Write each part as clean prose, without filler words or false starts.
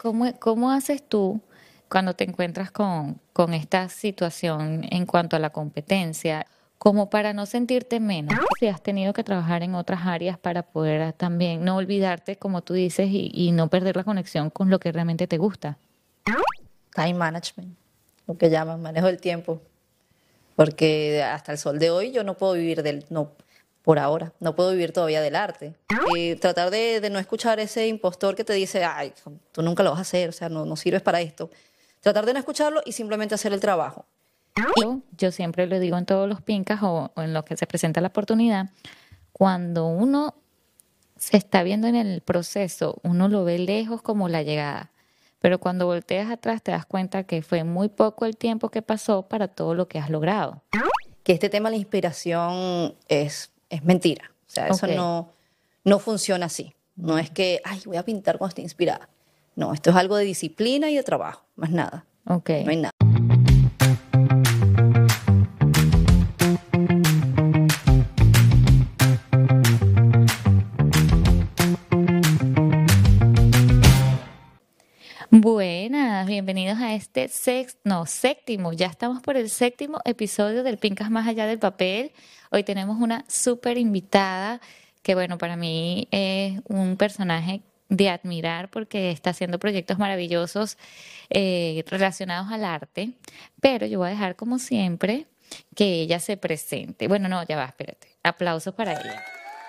cómo haces tú cuando te encuentras con esta situación en cuanto a la competencia, como para no sentirte menos? Si has tenido que trabajar en otras áreas para poder también no olvidarte, como tú dices, y no perder la conexión con lo que realmente te gusta. Time management, lo que llaman manejo del tiempo, porque hasta el sol de hoy yo no puedo vivir no, por ahora, no puedo vivir todavía del arte. Tratar de no escuchar ese impostor que te dice, ay, tú nunca lo vas a hacer, o sea, no sirves para esto. Tratar de no escucharlo y simplemente hacer el trabajo. Yo siempre lo digo en todos los pincas o en los que se presenta la oportunidad, cuando uno se está viendo en el proceso, uno lo ve lejos como la llegada, pero cuando volteas atrás te das cuenta que fue muy poco el tiempo que pasó para todo lo que has logrado. Que este tema de la inspiración es mentira, o sea, eso Ok. no funciona así. No es que, ay, voy a pintar cuando esté inspirada. No, esto es algo de disciplina y de trabajo, más nada. Ok. No hay nada. Buenas, bienvenidos a este séptimo, ya estamos por el séptimo episodio del Pincas Más Allá del Papel. Hoy tenemos una súper invitada que, bueno, para mí es un personaje de admirar porque está haciendo proyectos maravillosos relacionados al arte, pero yo voy a dejar como siempre que ella se presente. Bueno, no, ya va, espérate. Aplausos para ella.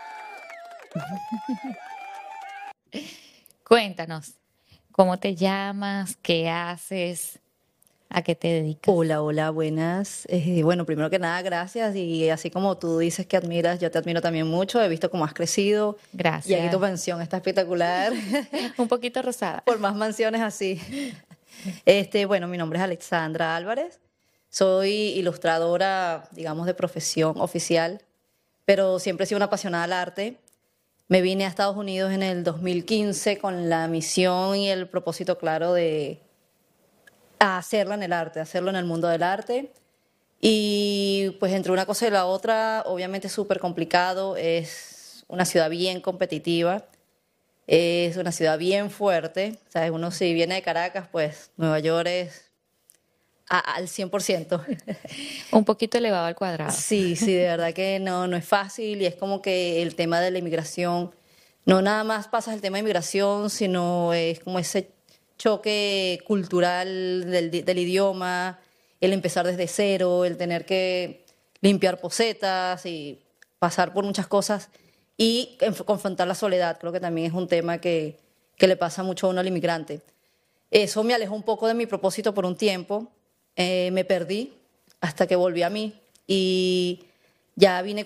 Cuéntanos, ¿cómo te llamas? ¿Qué haces? ¿A qué te dedicas? Hola, hola, buenas. Bueno, primero que nada, gracias. Y así como tú dices que admiras, yo te admiro también mucho. He visto cómo has crecido. Y aquí tu Gracias. mansión está espectacular. Un poquito rosada. Por más mansiones así. Bueno, mi nombre es Alexandra Álvarez. Soy ilustradora, digamos, de profesión oficial, pero siempre he sido una apasionada al arte. Me vine a Estados Unidos en el 2015 con la misión y el propósito claro de hacerlo en el arte, hacerlo en el mundo del arte. Y pues entre una cosa y la otra, obviamente es súper complicado, es una ciudad bien competitiva, es una ciudad bien fuerte, ¿sabes? Uno si viene de Caracas, pues Nueva York es al 100%. Un poquito elevado al cuadrado. Sí, sí, de verdad que no es fácil y es como que el tema de la inmigración, no nada más pasa el tema de inmigración, sino es como ese choque cultural del idioma, el empezar desde cero, el tener que limpiar posetas y pasar por muchas cosas y confrontar la soledad. Creo que también es un tema que le pasa mucho a uno al inmigrante. Eso me alejó un poco de mi propósito por un tiempo. Me perdí hasta que volví a mí y ya vine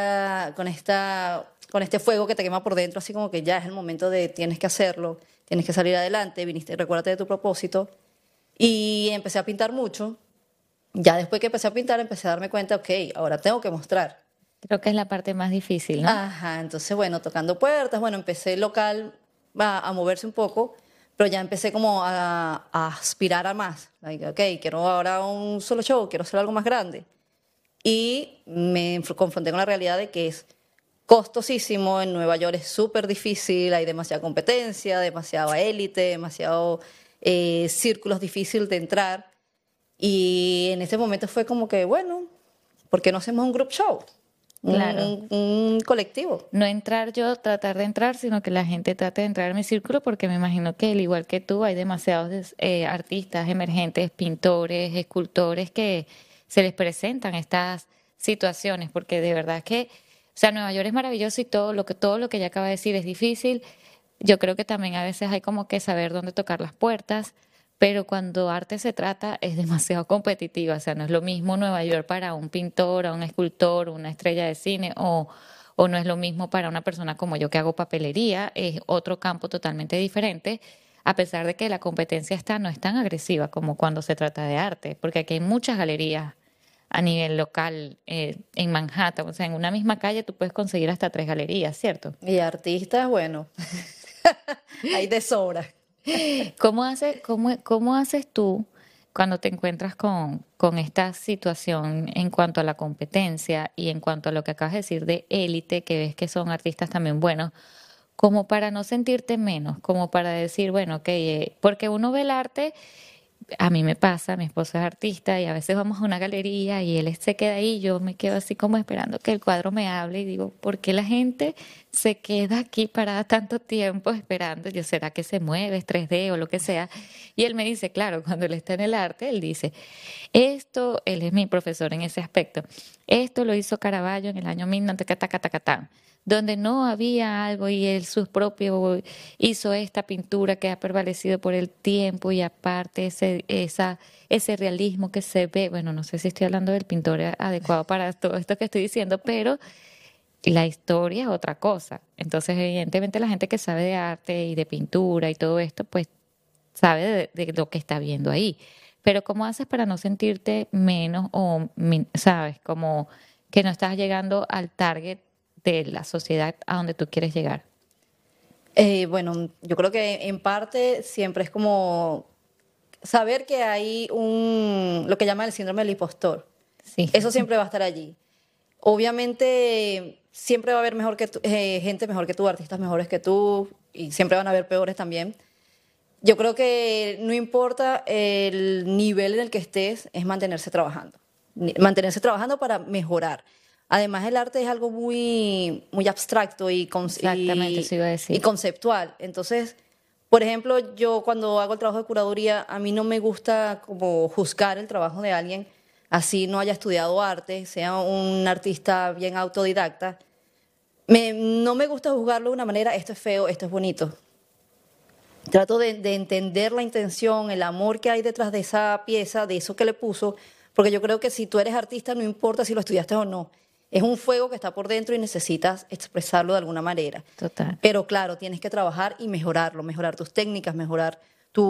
con este fuego que te quema por dentro, así como que ya es el momento de tienes que hacerlo, tienes que salir adelante, viniste, recuérdate de tu propósito. Y empecé a pintar mucho. Ya después que empecé a pintar, empecé a darme cuenta, ok, ahora tengo que mostrar. Creo que es la parte más difícil, ¿no? Ajá, entonces, bueno, tocando puertas, bueno, empecé local a moverse un poco, pero ya empecé como a aspirar a más. Like, ok, quiero ahora un solo show, quiero hacer algo más grande. Y me confronté con la realidad de que es costosísimo, en Nueva York es súper difícil, hay demasiada competencia, demasiada élite, demasiado círculos difíciles de entrar. Y en ese momento fue como que, bueno, ¿por qué no hacemos un group show? Claro. Un colectivo. No entrar yo, tratar de entrar, sino que la gente trate de entrar en mi círculo, porque me imagino que al igual que tú, hay demasiados artistas emergentes, pintores, escultores que se les presentan estas situaciones, porque de verdad que, o sea, Nueva York es maravilloso y todo lo que ella acaba de decir es difícil. Yo creo que también a veces hay como que saber dónde tocar las puertas, pero cuando arte se trata es demasiado competitiva, o sea, no es lo mismo Nueva York para un pintor, o un escultor, una estrella de cine, o no es lo mismo para una persona como yo que hago papelería, es otro campo totalmente diferente, a pesar de que la competencia está no es tan agresiva como cuando se trata de arte, porque aquí hay muchas galerías a nivel local en Manhattan, o sea, en una misma calle tú puedes conseguir hasta 3 galerías, ¿cierto? Y artistas, bueno, hay de sobra. Cómo haces tú cuando te encuentras con esta situación en cuanto a la competencia y en cuanto a lo que acabas de decir de élite, que ves que son artistas también buenos? como para no sentirte menos, como para decir, bueno, ok, porque uno ve el arte, a mí me pasa, mi esposo es artista y a veces vamos a una galería y él se queda ahí, yo me quedo así como esperando que el cuadro me hable y digo, ¿por qué la gente se queda aquí parada tanto tiempo esperando? Yo, ¿será que se mueve, es 3D o lo que sea? Y él me dice, claro, cuando él está en el arte, él dice, esto, él es mi profesor en ese aspecto, esto lo hizo Caravaggio en el año 1900, donde no había algo y él su propio hizo esta pintura que ha prevalecido por el tiempo y aparte ese realismo que se ve, bueno, no sé si estoy hablando del pintor adecuado para todo esto que estoy diciendo, pero la historia es otra cosa. Entonces, evidentemente la gente que sabe de arte y de pintura y todo esto, pues sabe de lo que está viendo ahí. Pero ¿cómo haces para no sentirte menos o, sabes, como que no estás llegando al target de la sociedad a donde tú quieres llegar? Bueno, yo creo que en parte siempre es como saber que hay lo que llaman el síndrome del impostor. Sí, Eso siempre va a estar allí. Obviamente, siempre va a haber gente mejor que tú, artistas mejores que tú, y siempre van a haber peores también. Yo creo que no importa el nivel en el que estés, es mantenerse trabajando. Mantenerse trabajando para mejorar. Además, el arte es algo muy abstracto exactamente, eso iba a y decir. conceptual. Entonces, por ejemplo, yo cuando hago el trabajo de curaduría, a mí no me gusta como juzgar el trabajo de alguien, así no haya estudiado arte, sea un artista bien autodidacta. No me gusta juzgarlo de una manera, esto es feo, esto es bonito. Trato de entender la intención, el amor que hay detrás de esa pieza, de eso que le puso, porque yo creo que si tú eres artista, no importa si lo estudiaste o no, es un fuego que está por dentro y necesitas expresarlo de alguna manera. Total. Pero claro, tienes que trabajar y mejorarlo, mejorar tus técnicas, mejorar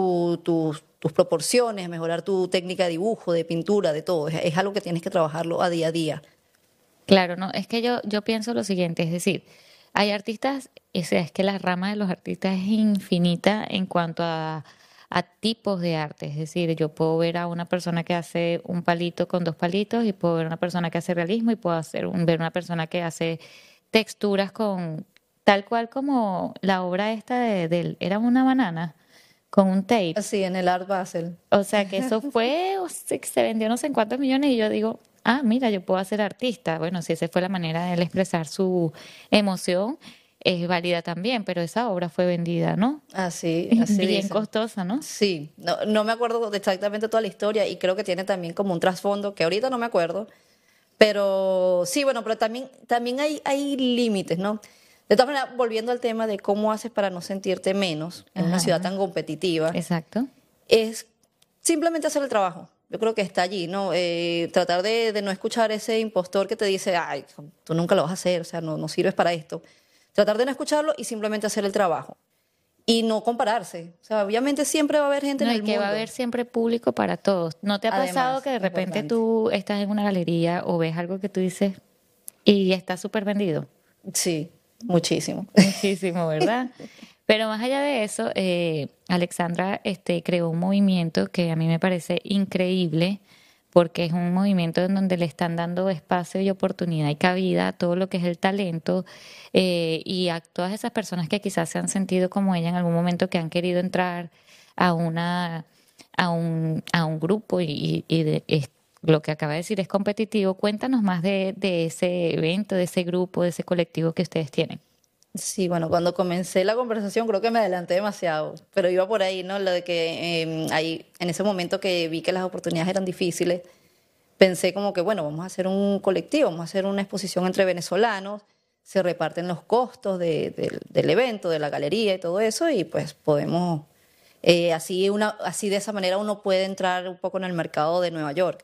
tus proporciones, mejorar tu técnica de dibujo, de pintura, de todo. Es algo que tienes que trabajarlo a día. Claro, no, es que yo pienso lo siguiente, es decir, hay artistas, o sea, es que la rama de los artistas es infinita en cuanto a tipos de arte, es decir, yo puedo ver a una persona que hace un palito con dos palitos y puedo ver una persona que hace realismo y puedo ver una persona que hace texturas con tal cual como la obra esta era una banana con un tape. Así, en el Art Basel. O sea que eso fue, o sea, que se vendió no sé en cuántos millones y yo digo, ah, mira, yo puedo ser artista. Bueno, si esa fue la manera de él expresar su emoción, es válida también, pero esa obra fue vendida, ¿no? Así Bien dicen. costosa, ¿no? Sí, no me acuerdo de exactamente toda la historia y creo que tiene también como un trasfondo que ahorita no me acuerdo, pero sí, bueno, pero también hay límites, ¿no? De todas maneras, volviendo al tema de cómo haces para no sentirte menos en una ciudad Ajá, tan competitiva, exacto. es simplemente hacer el trabajo. Yo creo que está allí, ¿no? Tratar de no escuchar ese impostor que te dice, ay, tú nunca lo vas a hacer, o sea, no sirves para esto. Tratar de no escucharlo y simplemente hacer el trabajo y no compararse. O sea, obviamente siempre va a haber gente en No, y el que va a haber mundo. siempre público para todos. ¿No te ha pasado Además, que de repente importante. tú estás en una galería o ves algo que tú dices y está súper vendido? Sí, muchísimo. Muchísimo, ¿verdad? Pero más allá de eso, Alexandra creó un movimiento que a mí me parece increíble porque es un movimiento en donde le están dando espacio y oportunidad y cabida a todo lo que es el talento y a todas esas personas que quizás se han sentido como ella en algún momento que han querido entrar a a un grupo lo que acaba de decir es competitivo. Cuéntanos más de ese evento, de ese grupo, de ese colectivo que ustedes tienen. Sí, bueno, cuando comencé la conversación creo que me adelanté demasiado, pero iba por ahí, ¿no? Lo de que ahí, en ese momento que vi que las oportunidades eran difíciles, pensé como que, bueno, vamos a hacer un colectivo, vamos a hacer una exposición entre venezolanos, se reparten los costos del evento, de la galería y todo eso, y pues podemos, así de esa manera uno puede entrar un poco en el mercado de Nueva York.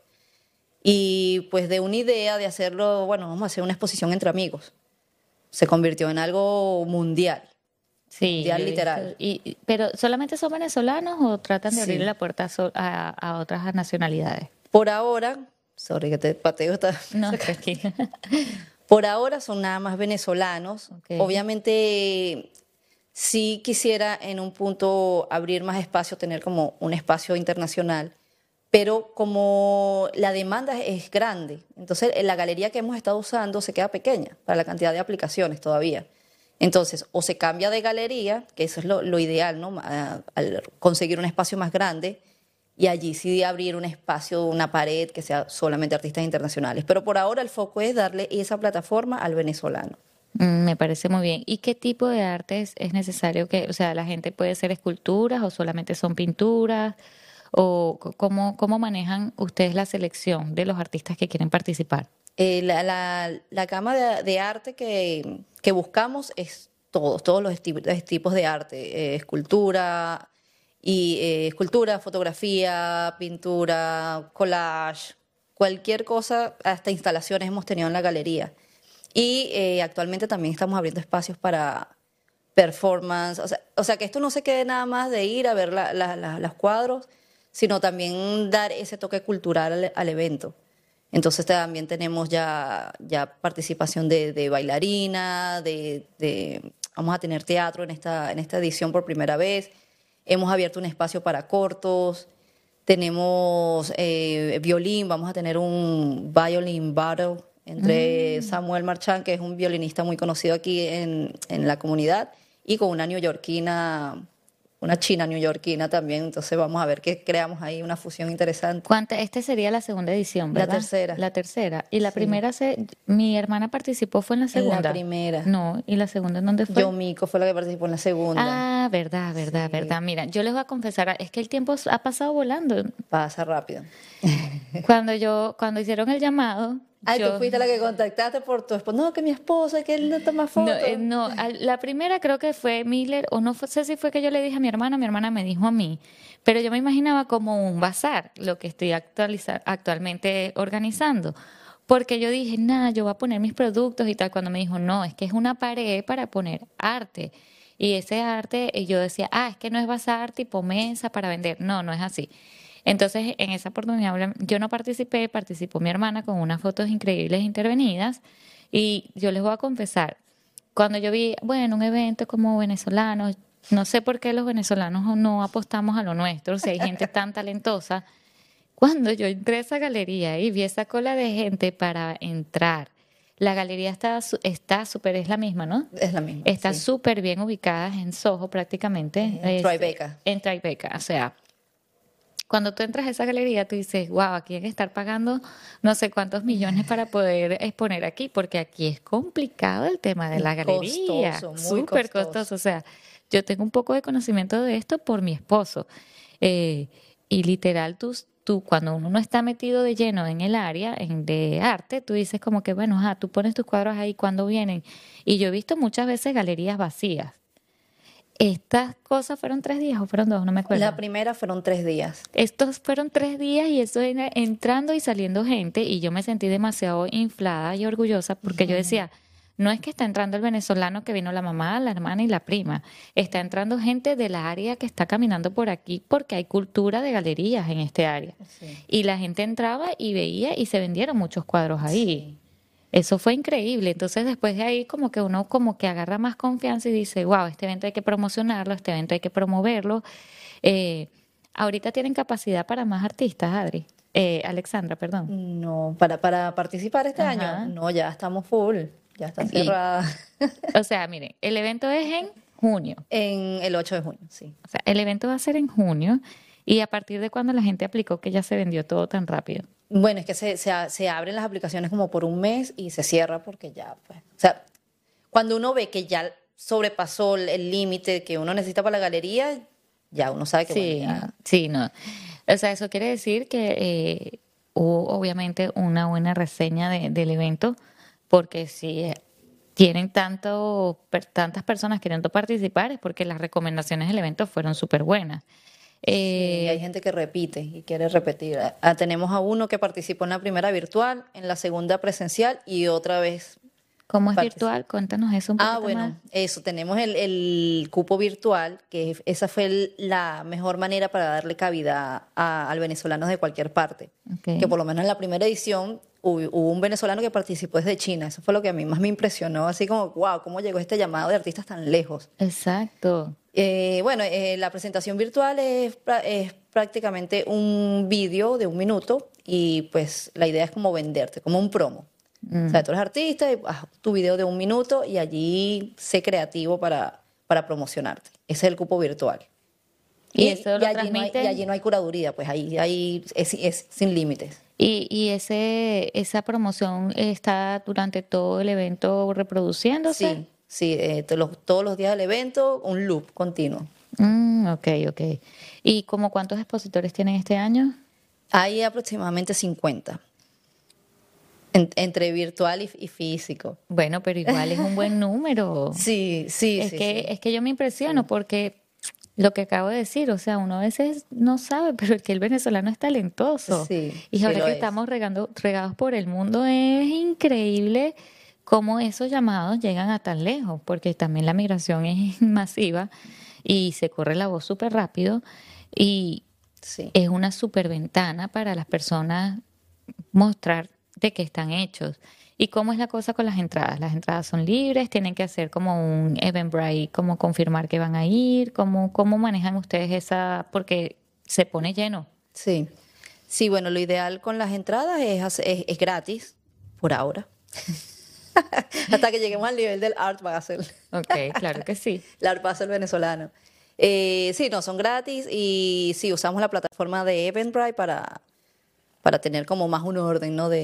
Y pues de una idea de hacerlo, bueno, vamos a hacer una exposición entre amigos. Se convirtió en algo mundial, Sí, yo mundial he visto. literal. Pero ¿solamente son venezolanos o tratan de abrirle Sí. la puerta a otras nacionalidades? Por ahora, sorry que te pateo, No, tranquila. por ahora son nada más venezolanos. Okay. Obviamente sí quisiera en un punto abrir más espacio, tener como un espacio internacional, pero como la demanda es grande, entonces la galería que hemos estado usando se queda pequeña para la cantidad de aplicaciones todavía. Entonces, o se cambia de galería, que eso es lo ideal, ¿no? Al conseguir un espacio más grande y allí sí abrir un espacio, una pared que sea solamente artistas internacionales. Pero por ahora el foco es darle esa plataforma al venezolano. Me parece muy bien. ¿Y qué tipo de artes es necesario que, o sea, la gente puede hacer esculturas o solamente son pinturas? ¿O cómo manejan ustedes la selección de los artistas que quieren participar? La gama de arte que buscamos es todos los tipos de arte, escultura, fotografía, pintura, collage, cualquier cosa, hasta instalaciones hemos tenido en la galería. Y actualmente también estamos abriendo espacios para performance, o sea que esto no se quede nada más de ir a ver los cuadros, sino también dar ese toque cultural al evento. Entonces también tenemos ya participación de bailarina, vamos a tener teatro en esta edición por primera vez. Hemos abierto un espacio para cortos, tenemos violín, vamos a tener un violin battle entre Samuel Marchand, que es un violinista muy conocido aquí en la comunidad, y con una neoyorquina, una china neoyorquina también. Entonces vamos a ver qué creamos ahí, una fusión interesante. Esta sería la segunda edición, La ¿verdad? tercera. La tercera. Y la Sí. primera, mi hermana participó, fue en la En segunda. la primera. No, ¿y la segunda en dónde fue? Yomico fue la que participó en la segunda. Ah, verdad, verdad, Sí. verdad. Mira, yo les voy a confesar, es que el tiempo ha pasado volando. Pasa rápido. Cuando hicieron el llamado, Ay, tú yo, fuiste la que contactaste por tu esposo. No, que mi esposa, que él no toma no, fotos. la primera creo que fue Miller, o no sé si fue que yo le dije a mi hermana me dijo a mí, pero yo me imaginaba como un bazar, lo que estoy actualmente organizando. Porque yo dije, nada, yo voy a poner mis productos y tal. Cuando me dijo, no, es que es una pared para poner arte. Y ese arte, y yo decía, es que no es bazar tipo mesa para vender. No, no es así. Entonces, en esa oportunidad, yo no participé, participó mi hermana con unas fotos increíbles intervenidas. Y yo les voy a confesar, cuando yo vi, bueno, un evento como venezolanos, no sé por qué los venezolanos no apostamos a lo nuestro, si hay gente tan talentosa. Cuando yo entré a esa galería y vi esa cola de gente para entrar, la galería está súper, es la misma, ¿no? Es la misma. Está sí. súper bien ubicada en Soho prácticamente. En Tribeca. En Tribeca, o sea, cuando tú entras a esa galería, tú dices, wow, aquí hay que estar pagando no sé cuántos millones para poder exponer aquí, porque aquí es complicado el tema de la galería. Costoso, muy Súper costoso. O sea, yo tengo un poco de conocimiento de esto por mi esposo. Eh, y literal, tú, cuando uno no está metido de lleno en el área de arte, tú dices como que, bueno, tú pones tus cuadros ahí cuando vienen. Y yo he visto muchas veces galerías vacías. ¿Estas cosas fueron 3 días o fueron 2? No me acuerdo. La primera fueron 3 días. Estos fueron 3 días y eso era entrando y saliendo gente y yo me sentí demasiado inflada y orgullosa porque yo decía, no es que está entrando el venezolano que vino la mamá, la hermana y la prima, está entrando gente de la área que está caminando por aquí porque hay cultura de galerías en este área. Sí. Y la gente entraba y veía y se vendieron muchos cuadros ahí. Sí. Eso fue increíble. Entonces, después de ahí, como que uno como que agarra más confianza y dice, wow, este evento hay que promocionarlo, este evento hay que promoverlo. Eh, Ahorita tienen capacidad para más artistas, Adri. Alexandra, perdón. No, para participar este Ajá. año, no, ya estamos full, ya está Y, cerrada. o sea, miren, el evento es en junio. En el 8 de junio, sí. O sea, el evento va a ser en junio. ¿Y a partir de cuando la gente aplicó que ya se vendió todo tan rápido? Bueno, es que se abren las aplicaciones como por un mes y se cierra porque ya, pues. O sea, cuando uno ve que ya sobrepasó el límite que uno necesita para la galería, ya uno sabe que Sí, bueno, ya. sí, no. O sea, eso quiere decir que hubo obviamente una buena reseña del evento, porque si tienen tantas personas queriendo participar es porque las recomendaciones del evento fueron súper buenas. Sí, hay gente que repite y quiere repetir. Tenemos a uno que participó en la primera virtual, en la segunda presencial y otra vez. ¿Cómo es Partic- virtual? Cuéntanos eso un poquito Bueno, más. eso, tenemos el cupo virtual, que esa fue la mejor manera para darle cabida al venezolano de cualquier parte. Ok. Que por lo menos en la primera edición hubo un venezolano que participó desde China. Eso fue lo que a mí más me impresionó, así como, wow, ¿cómo llegó este llamado de artistas tan lejos? Exacto. La presentación virtual es prácticamente un vídeo de 1 minuto y pues la idea es como venderte, como un promo. O sea, tú eres artista y haz tu video de 1 minuto y allí sé creativo para promocionarte. Ese es el cupo virtual. Y eso lo Y transmite. allí no hay curaduría, pues ahí es sin límites. Y esa promoción está durante todo el evento reproduciéndose. Sí, sí, todos los días del evento, un loop continuo. Ok, ok. ¿Y como cuántos expositores tienen este año? Hay aproximadamente 50, entre virtual y físico. Bueno, pero igual es un buen número. Sí, sí, sí, sí. Es que yo me impresiono porque lo que acabo de decir, o sea, uno a veces no sabe, pero es que el venezolano es talentoso. Sí, Y sí ahora lo que es. estamos regados por el mundo, es increíble cómo esos llamados llegan a tan lejos, porque también la migración es masiva y se corre la voz súper rápido y Sí. es una súper ventana para las personas mostrar de qué están hechos. ¿Y cómo es la cosa con las entradas? Las entradas son libres, tienen que hacer como un Eventbrite, como confirmar que van a ir, cómo manejan ustedes esa, porque se pone lleno. Sí, sí, bueno, lo ideal con las entradas es gratis, por ahora. Hasta que lleguemos al nivel del Art Basel. Ok, claro que sí. El Art Basel venezolano. Sí, no, son gratis y sí, usamos la plataforma de Eventbrite para tener como más un orden, ¿no?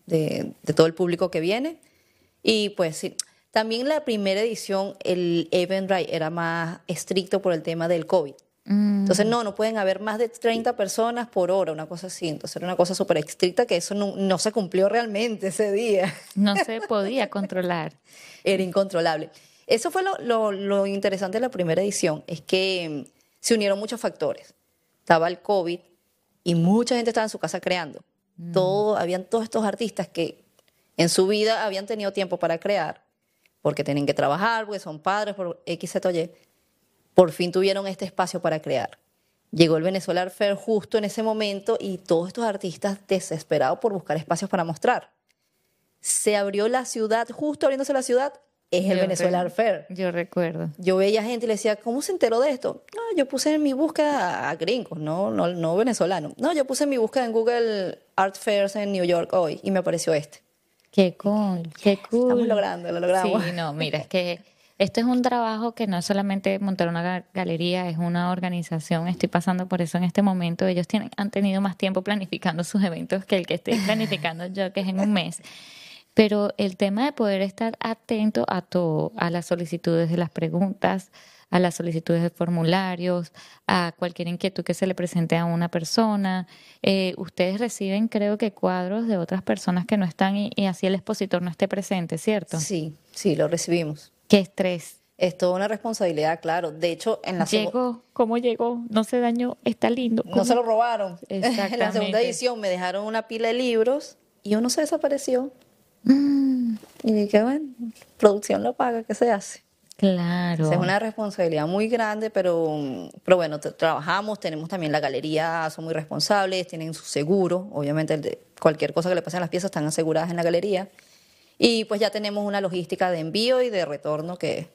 De todo el público que viene. Y pues sí, también la primera edición, el Eventbrite era más estricto por el tema del COVID. Entonces, no pueden haber más de 30 personas por hora, una cosa así. Entonces, era una cosa súper estricta que eso no se cumplió realmente ese día. No se podía controlar. Era incontrolable. Eso fue lo interesante de la primera edición, es que se unieron muchos factores. Estaba el COVID y mucha gente estaba en su casa creando. Habían todos estos artistas que en su vida habían tenido tiempo para crear, porque tienen que trabajar, porque son padres, por X, Z o Y. Por fin tuvieron este espacio para crear. Llegó el Venezuela Art Fair justo en ese momento y todos estos artistas desesperados por buscar espacios para mostrar. Se abrió la ciudad, justo abriéndose la ciudad, es el Venezuela Art Fair. Yo recuerdo. Yo veía gente y le decía, ¿cómo se enteró de esto? No, yo puse en mi búsqueda a gringos, no venezolanos. No, yo puse en mi búsqueda en Google Art Fairs en New York hoy y me apareció este. Qué cool, qué Estamos cool. logrando, lo logramos. Sí, no, mira, es que esto es un trabajo que no es solamente montar una galería, es una organización. Estoy pasando por eso en este momento. Ellos han tenido más tiempo planificando sus eventos que el que estoy planificando yo, que es en un mes. Pero el tema de poder estar atento a todo, a las solicitudes de las preguntas, a las solicitudes de formularios, a cualquier inquietud que se le presente a una persona. Ustedes reciben, creo que, cuadros de otras personas que no están y así el expositor no esté presente, ¿cierto? Sí, sí, lo recibimos. Qué estrés. Es toda una responsabilidad, claro. De hecho, Llegó, ¿cómo llegó? No se dañó, está lindo. no se lo robaron. En la segunda Exactamente. edición me dejaron una pila de libros y uno se desapareció. Mm, Y dije, bueno, producción lo paga, ¿qué se hace? claro. O sea, es una responsabilidad muy grande, pero bueno, trabajamos, tenemos también la galería, son muy responsables, tienen su seguro, obviamente cualquier cosa que le pase a las piezas están aseguradas en la galería. Y pues ya tenemos una logística de envío y de retorno que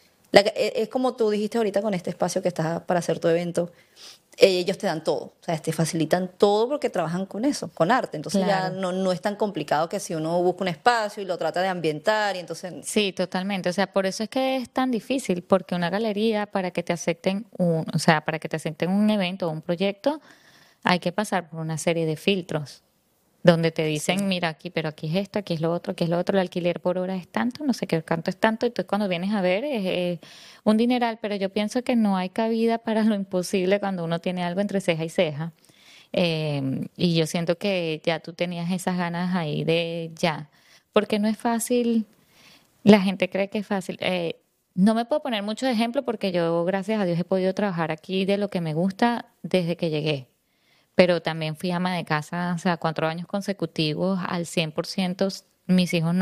es como tú dijiste ahorita con este espacio que estás para hacer tu evento. Ellos te dan todo, o sea, te facilitan todo porque trabajan con eso, con arte. Entonces ya Claro. no es tan complicado que si uno busca un espacio y lo trata de ambientar y entonces Sí, totalmente. O sea, por eso es que es tan difícil, porque una galería, para que te acepten o sea, para que te acepten un evento o un proyecto, hay que pasar por una serie de filtros, donde te dicen, mira aquí, pero aquí es esto, aquí es lo otro, aquí es lo otro, el alquiler por hora es tanto, no sé qué canto es tanto, y entonces cuando vienes a ver es un dineral, pero yo pienso que no hay cabida para lo imposible cuando uno tiene algo entre ceja y ceja. Y yo siento que ya tú tenías esas ganas ahí de ya, porque no es fácil. La gente cree que es fácil. No me puedo poner muchos ejemplos porque yo, gracias a Dios, he podido trabajar aquí de lo que me gusta desde que llegué. Pero también fui ama de casa, o sea, 4 años consecutivos al 100%. Mis hijos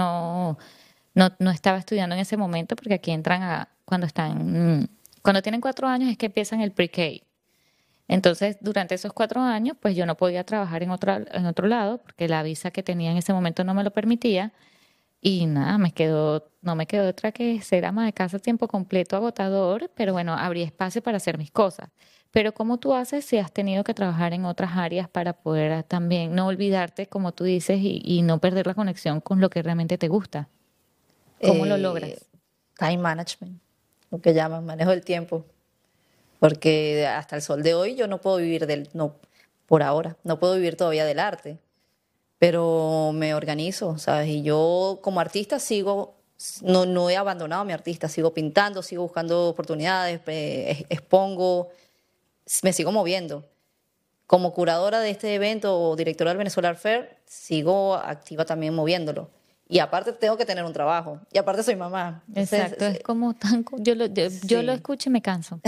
no estaba estudiando en ese momento porque aquí entran cuando tienen 4 años es que empiezan el pre-K. Entonces, durante esos 4 años, pues yo no podía trabajar en otro lado porque la visa que tenía en ese momento no me lo permitía. Y nada, no me quedó otra que ser ama de casa a tiempo completo, agotador, pero bueno, habría espacio para hacer mis cosas. Pero ¿cómo tú haces si has tenido que trabajar en otras áreas para poder también no olvidarte, como tú dices, y no perder la conexión con lo que realmente te gusta? ¿Cómo lo Eh, logras? Time management, lo que llaman manejo del tiempo. Porque hasta el sol de hoy yo no puedo vivir no, por ahora, no puedo vivir todavía del arte, pero me organizo, ¿sabes? Y yo como artista sigo, no he abandonado a mi artista, sigo pintando, sigo buscando oportunidades, expongo, me sigo moviendo. Como curadora de este evento o directora del Venezuela Art Fair, sigo activa también moviéndolo. Y aparte tengo que tener un trabajo. Y aparte soy mamá. Exacto, Entonces, es como tan, yo lo sí. escucho y me canso.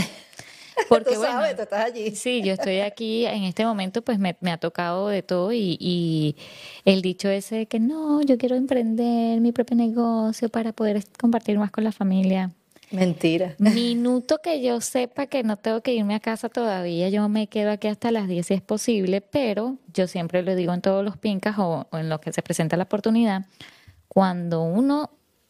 Tú Porque sabes, bueno, tú estás allí. sí, yo estoy aquí en este momento, pues me ha tocado de todo y el dicho ese de que no, yo quiero emprender mi propio negocio para poder compartir más con la familia. Mentira. Minuto que yo sepa que no tengo que irme a casa todavía, yo me quedo aquí hasta las 10 si es posible, pero yo siempre lo digo en todos los pincas o en los que se presenta la oportunidad, cuando uno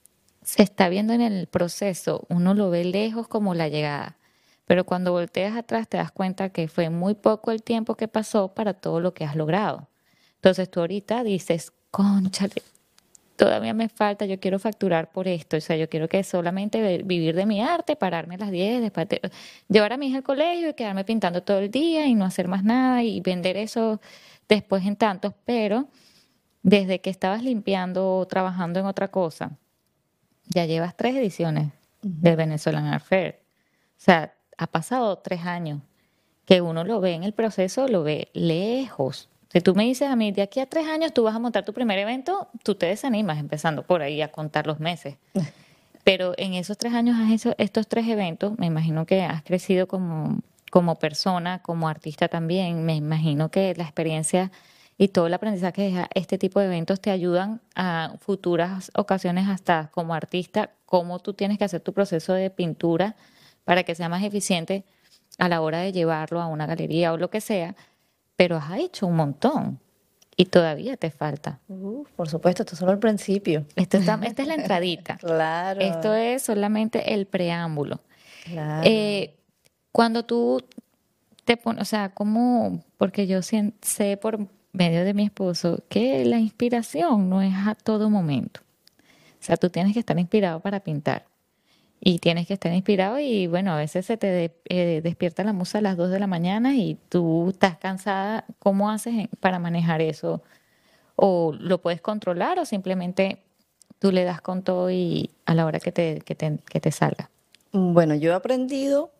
se está viendo en el proceso, uno lo ve lejos como la llegada, pero cuando volteas atrás te das cuenta que fue muy poco el tiempo que pasó para todo lo que has logrado. Entonces tú ahorita dices, cónchale, todavía me falta, yo quiero facturar por esto, o sea, yo quiero que solamente vivir de mi arte, pararme a las 10, después llevar a mi hija al colegio y quedarme pintando todo el día y no hacer más nada y vender eso después en tantos, pero desde que estabas limpiando o trabajando en otra cosa, ya llevas 3 ediciones del Venezuelan Art Fair. O sea, ha pasado 3 años que uno lo ve en el proceso, lo ve lejos. Si tú me dices a mí, de aquí a 3 años tú vas a montar tu primer evento, tú te desanimas empezando por ahí a contar los meses. Pero en esos 3 años has hecho estos 3 eventos, me imagino que has crecido como persona, como artista también. Me imagino que la experiencia y todo el aprendizaje que deja este tipo de eventos te ayudan a futuras ocasiones hasta como artista, cómo tú tienes que hacer tu proceso de pintura para que sea más eficiente a la hora de llevarlo a una galería o lo que sea, pero has hecho un montón y todavía te falta. Por supuesto, esto es solo el principio. Esta es la entradita. Esto Claro, es solamente el preámbulo. claro. Eh, Cuando tú te pones, o sea, como, porque yo sé por medio de mi esposo que la inspiración no es a todo momento. O sea, tú tienes que estar inspirado para pintar. Y tienes que estar inspirado y bueno, a veces se te despierta la musa a las 2 de la mañana y tú estás cansada. ¿Cómo haces para manejar eso? ¿O lo puedes controlar o simplemente tú le das con todo y a la hora que te salga? Bueno, yo he aprendido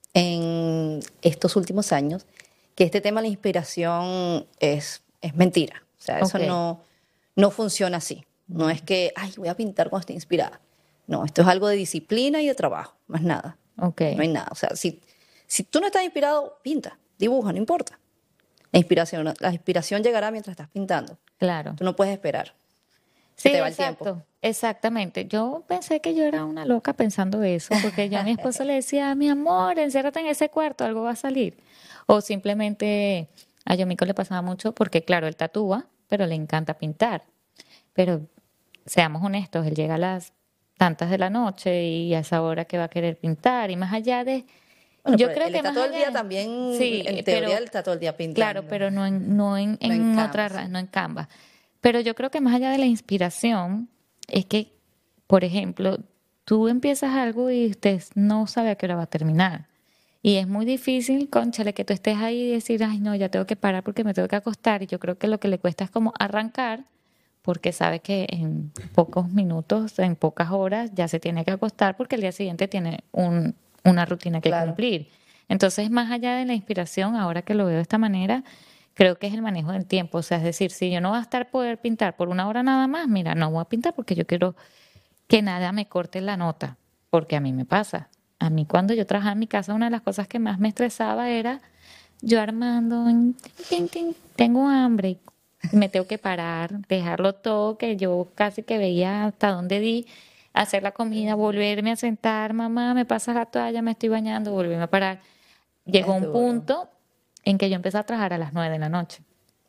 en estos últimos años que este tema de la inspiración es mentira. O sea, eso Ok, no funciona así. No es que, ay, voy a pintar cuando esté inspirada. No, esto es algo de disciplina y de trabajo, más nada. ok, No hay nada. O sea, si tú no estás inspirado, pinta, dibuja, no importa. La inspiración llegará mientras estás pintando. claro. Tú no puedes esperar. Se Sí, te va el tiempo. exacto, exactamente. Yo pensé que yo era una loca pensando eso, porque yo a mi esposo le decía, mi amor, enciérrate en ese cuarto, algo va a salir. O simplemente a Yomiko le pasaba mucho porque, claro, él tatúa, pero le encanta pintar. Pero seamos honestos, él llega a las tantas de la noche y a esa hora que va a querer pintar. Y más allá de, Bueno, yo pero creo él que está más todo el día allá, también, sí, en teoría, pero él está todo el día claro, pintando. pero no en, No en en cama, otra, sí. no en Canva. Pero yo creo que más allá de la inspiración, es que, por ejemplo, tú empiezas algo y usted no sabe a qué hora va a terminar. Y es muy difícil, cónchale, que tú estés ahí y decir, ay, no, ya tengo que parar porque me tengo que acostar. Y yo creo que lo que le cuesta es como arrancar, porque sabe que en pocos minutos, en pocas horas, ya se tiene que acostar porque el día siguiente tiene una rutina que Claro. cumplir. Entonces, más allá de la inspiración, ahora que lo veo de esta manera, creo que es el manejo del tiempo. O sea, es decir, si yo no voy a estar poder pintar por una hora nada más, mira, no voy a pintar porque yo quiero que nada me corte la nota, porque a mí me pasa. A mí cuando yo trabajaba en mi casa, una de las cosas que más me estresaba era yo armando, tin, tin, tengo hambre, y me tengo que parar, dejarlo todo, que yo casi que veía hasta dónde di, hacer la comida, volverme a sentar, mamá, me pasas la toalla, me estoy bañando, volverme a parar. Llegó Es un duro. punto en que yo empecé a trabajar a las 9 de la noche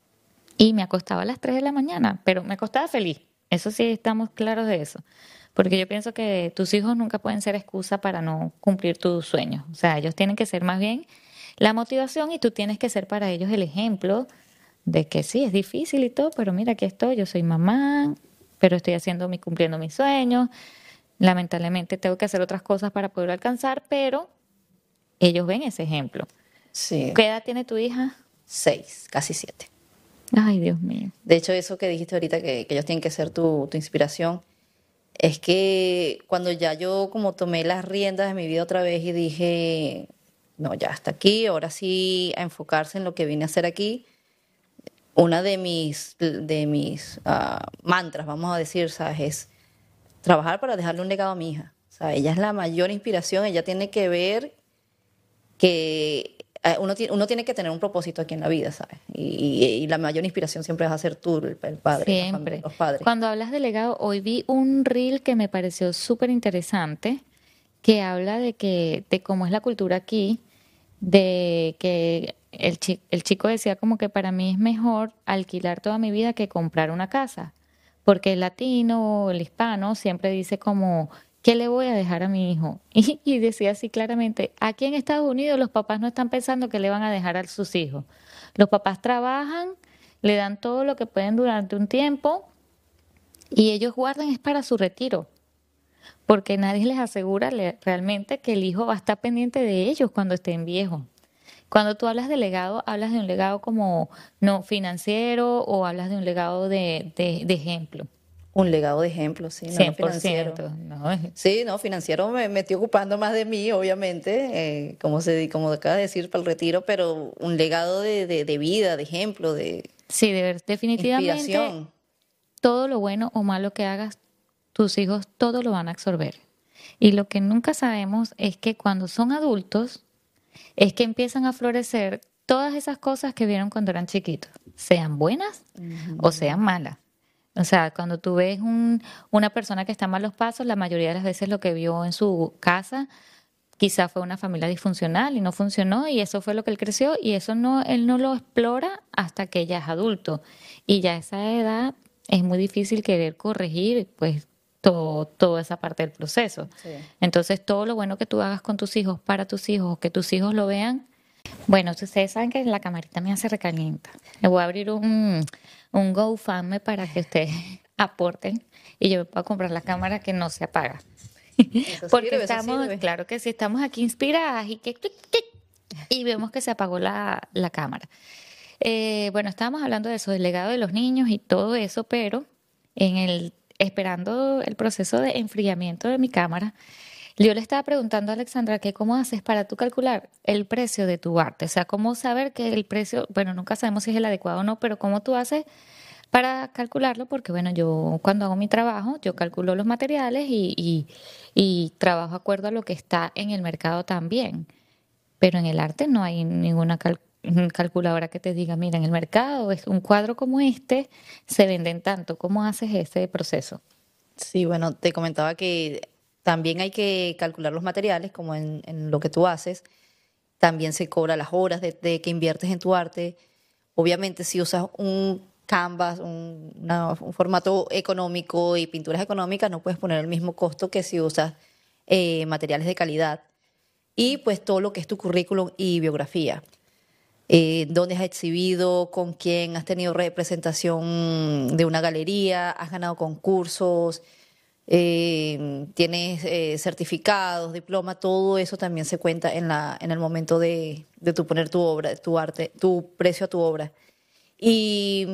y me acostaba a las 3 de la mañana, pero me acostaba feliz. Eso sí, estamos claros de eso. Porque yo pienso que tus hijos nunca pueden ser excusa para no cumplir tus sueños. O sea, ellos tienen que ser más bien la motivación y tú tienes que ser para ellos el ejemplo de que sí, es difícil y todo, pero mira, aquí estoy, yo soy mamá, pero estoy cumpliendo mis sueños. Lamentablemente tengo que hacer otras cosas para poder alcanzar, pero ellos ven ese ejemplo. Sí, ¿Qué edad tiene tu hija? 6, casi 7. Ay, Dios mío. De hecho, eso que dijiste ahorita, que ellos tienen que ser tu inspiración, es que cuando ya yo como tomé las riendas de mi vida otra vez y dije, no, ya hasta aquí, ahora sí a enfocarse en lo que vine a hacer aquí, una de mis mantras, vamos a decir, ¿sabes? Es trabajar para dejarle un legado a mi hija. O sea, ella es la mayor inspiración, ella tiene que ver que uno tiene que tener un propósito aquí en la vida, ¿sabes? Y la mayor inspiración siempre vas a ser tú, el padre, Siempre. los padres. Cuando hablas de legado, hoy vi un reel que me pareció súper interesante, que habla de cómo es la cultura aquí, de que el chico decía como que para mí es mejor alquilar toda mi vida que comprar una casa, porque el latino o el hispano siempre dice como, ¿qué le voy a dejar a mi hijo? Y decía así claramente, aquí en Estados Unidos los papás no están pensando qué le van a dejar a sus hijos. Los papás trabajan, le dan todo lo que pueden durante un tiempo y ellos guardan es para su retiro, porque nadie les asegura realmente que el hijo va a estar pendiente de ellos cuando estén viejos. Cuando tú hablas de legado, hablas de un legado como no financiero o hablas de un legado de ejemplo. Un legado de ejemplo, sí, no, no Cien por financiero. ciento, ¿no? Sí, no, financiero me estoy ocupando más de mí, obviamente, como acaba de decir, para el retiro, pero un legado de vida, de ejemplo, de Sí, definitivamente inspiración. todo lo bueno o malo que hagas, tus hijos todo lo van a absorber. Y lo que nunca sabemos es que cuando son adultos, es que empiezan a florecer todas esas cosas que vieron cuando eran chiquitos, sean buenas o sean malas. O sea, cuando tú ves una persona que está en malos pasos, la mayoría de las veces lo que vio en su casa quizá fue una familia disfuncional y no funcionó y eso fue lo que él creció y eso no, él no lo explora hasta que ya es adulto. Y ya a esa edad es muy difícil querer corregir pues toda esa parte del proceso. Sí. Entonces todo lo bueno que tú hagas con tus hijos, para tus hijos, o que tus hijos lo vean, bueno, ustedes saben que la camarita me hace recalienta. Le voy a abrir un GoFundMe para que ustedes aporten y yo me pueda comprar la cámara que no se apaga. Eso Porque sirve, eso estamos, sirve. claro que sí, estamos aquí inspiradas y que clic, clic, y vemos que se apagó la cámara. Bueno, estábamos hablando de eso, del legado de los niños y todo eso, pero esperando el proceso de enfriamiento de mi cámara, yo le estaba preguntando a Alexandra que cómo haces para tú calcular el precio de tu arte, o sea, cómo saber que el precio, bueno, nunca sabemos si es el adecuado o no, pero cómo tú haces para calcularlo, porque bueno, yo cuando hago mi trabajo, yo calculo los materiales y trabajo de acuerdo a lo que está en el mercado también. Pero en el arte no hay ninguna calculadora que te diga, mira, en el mercado es un cuadro como este, se venden tanto. ¿Cómo haces ese proceso? Sí, bueno, te comentaba que también hay que calcular los materiales, como en lo que tú haces. También se cobra las horas de que inviertes en tu arte. Obviamente, si usas un canvas, un formato económico y pinturas económicas, no puedes poner el mismo costo que si usas materiales de calidad. Y pues todo lo que es tu currículum y biografía. Dónde has exhibido, con quién has tenido representación de una galería, has ganado concursos, tienes certificados, diploma, todo eso también se cuenta en el momento de tu poner tu obra, tu arte, tu precio a tu obra. Y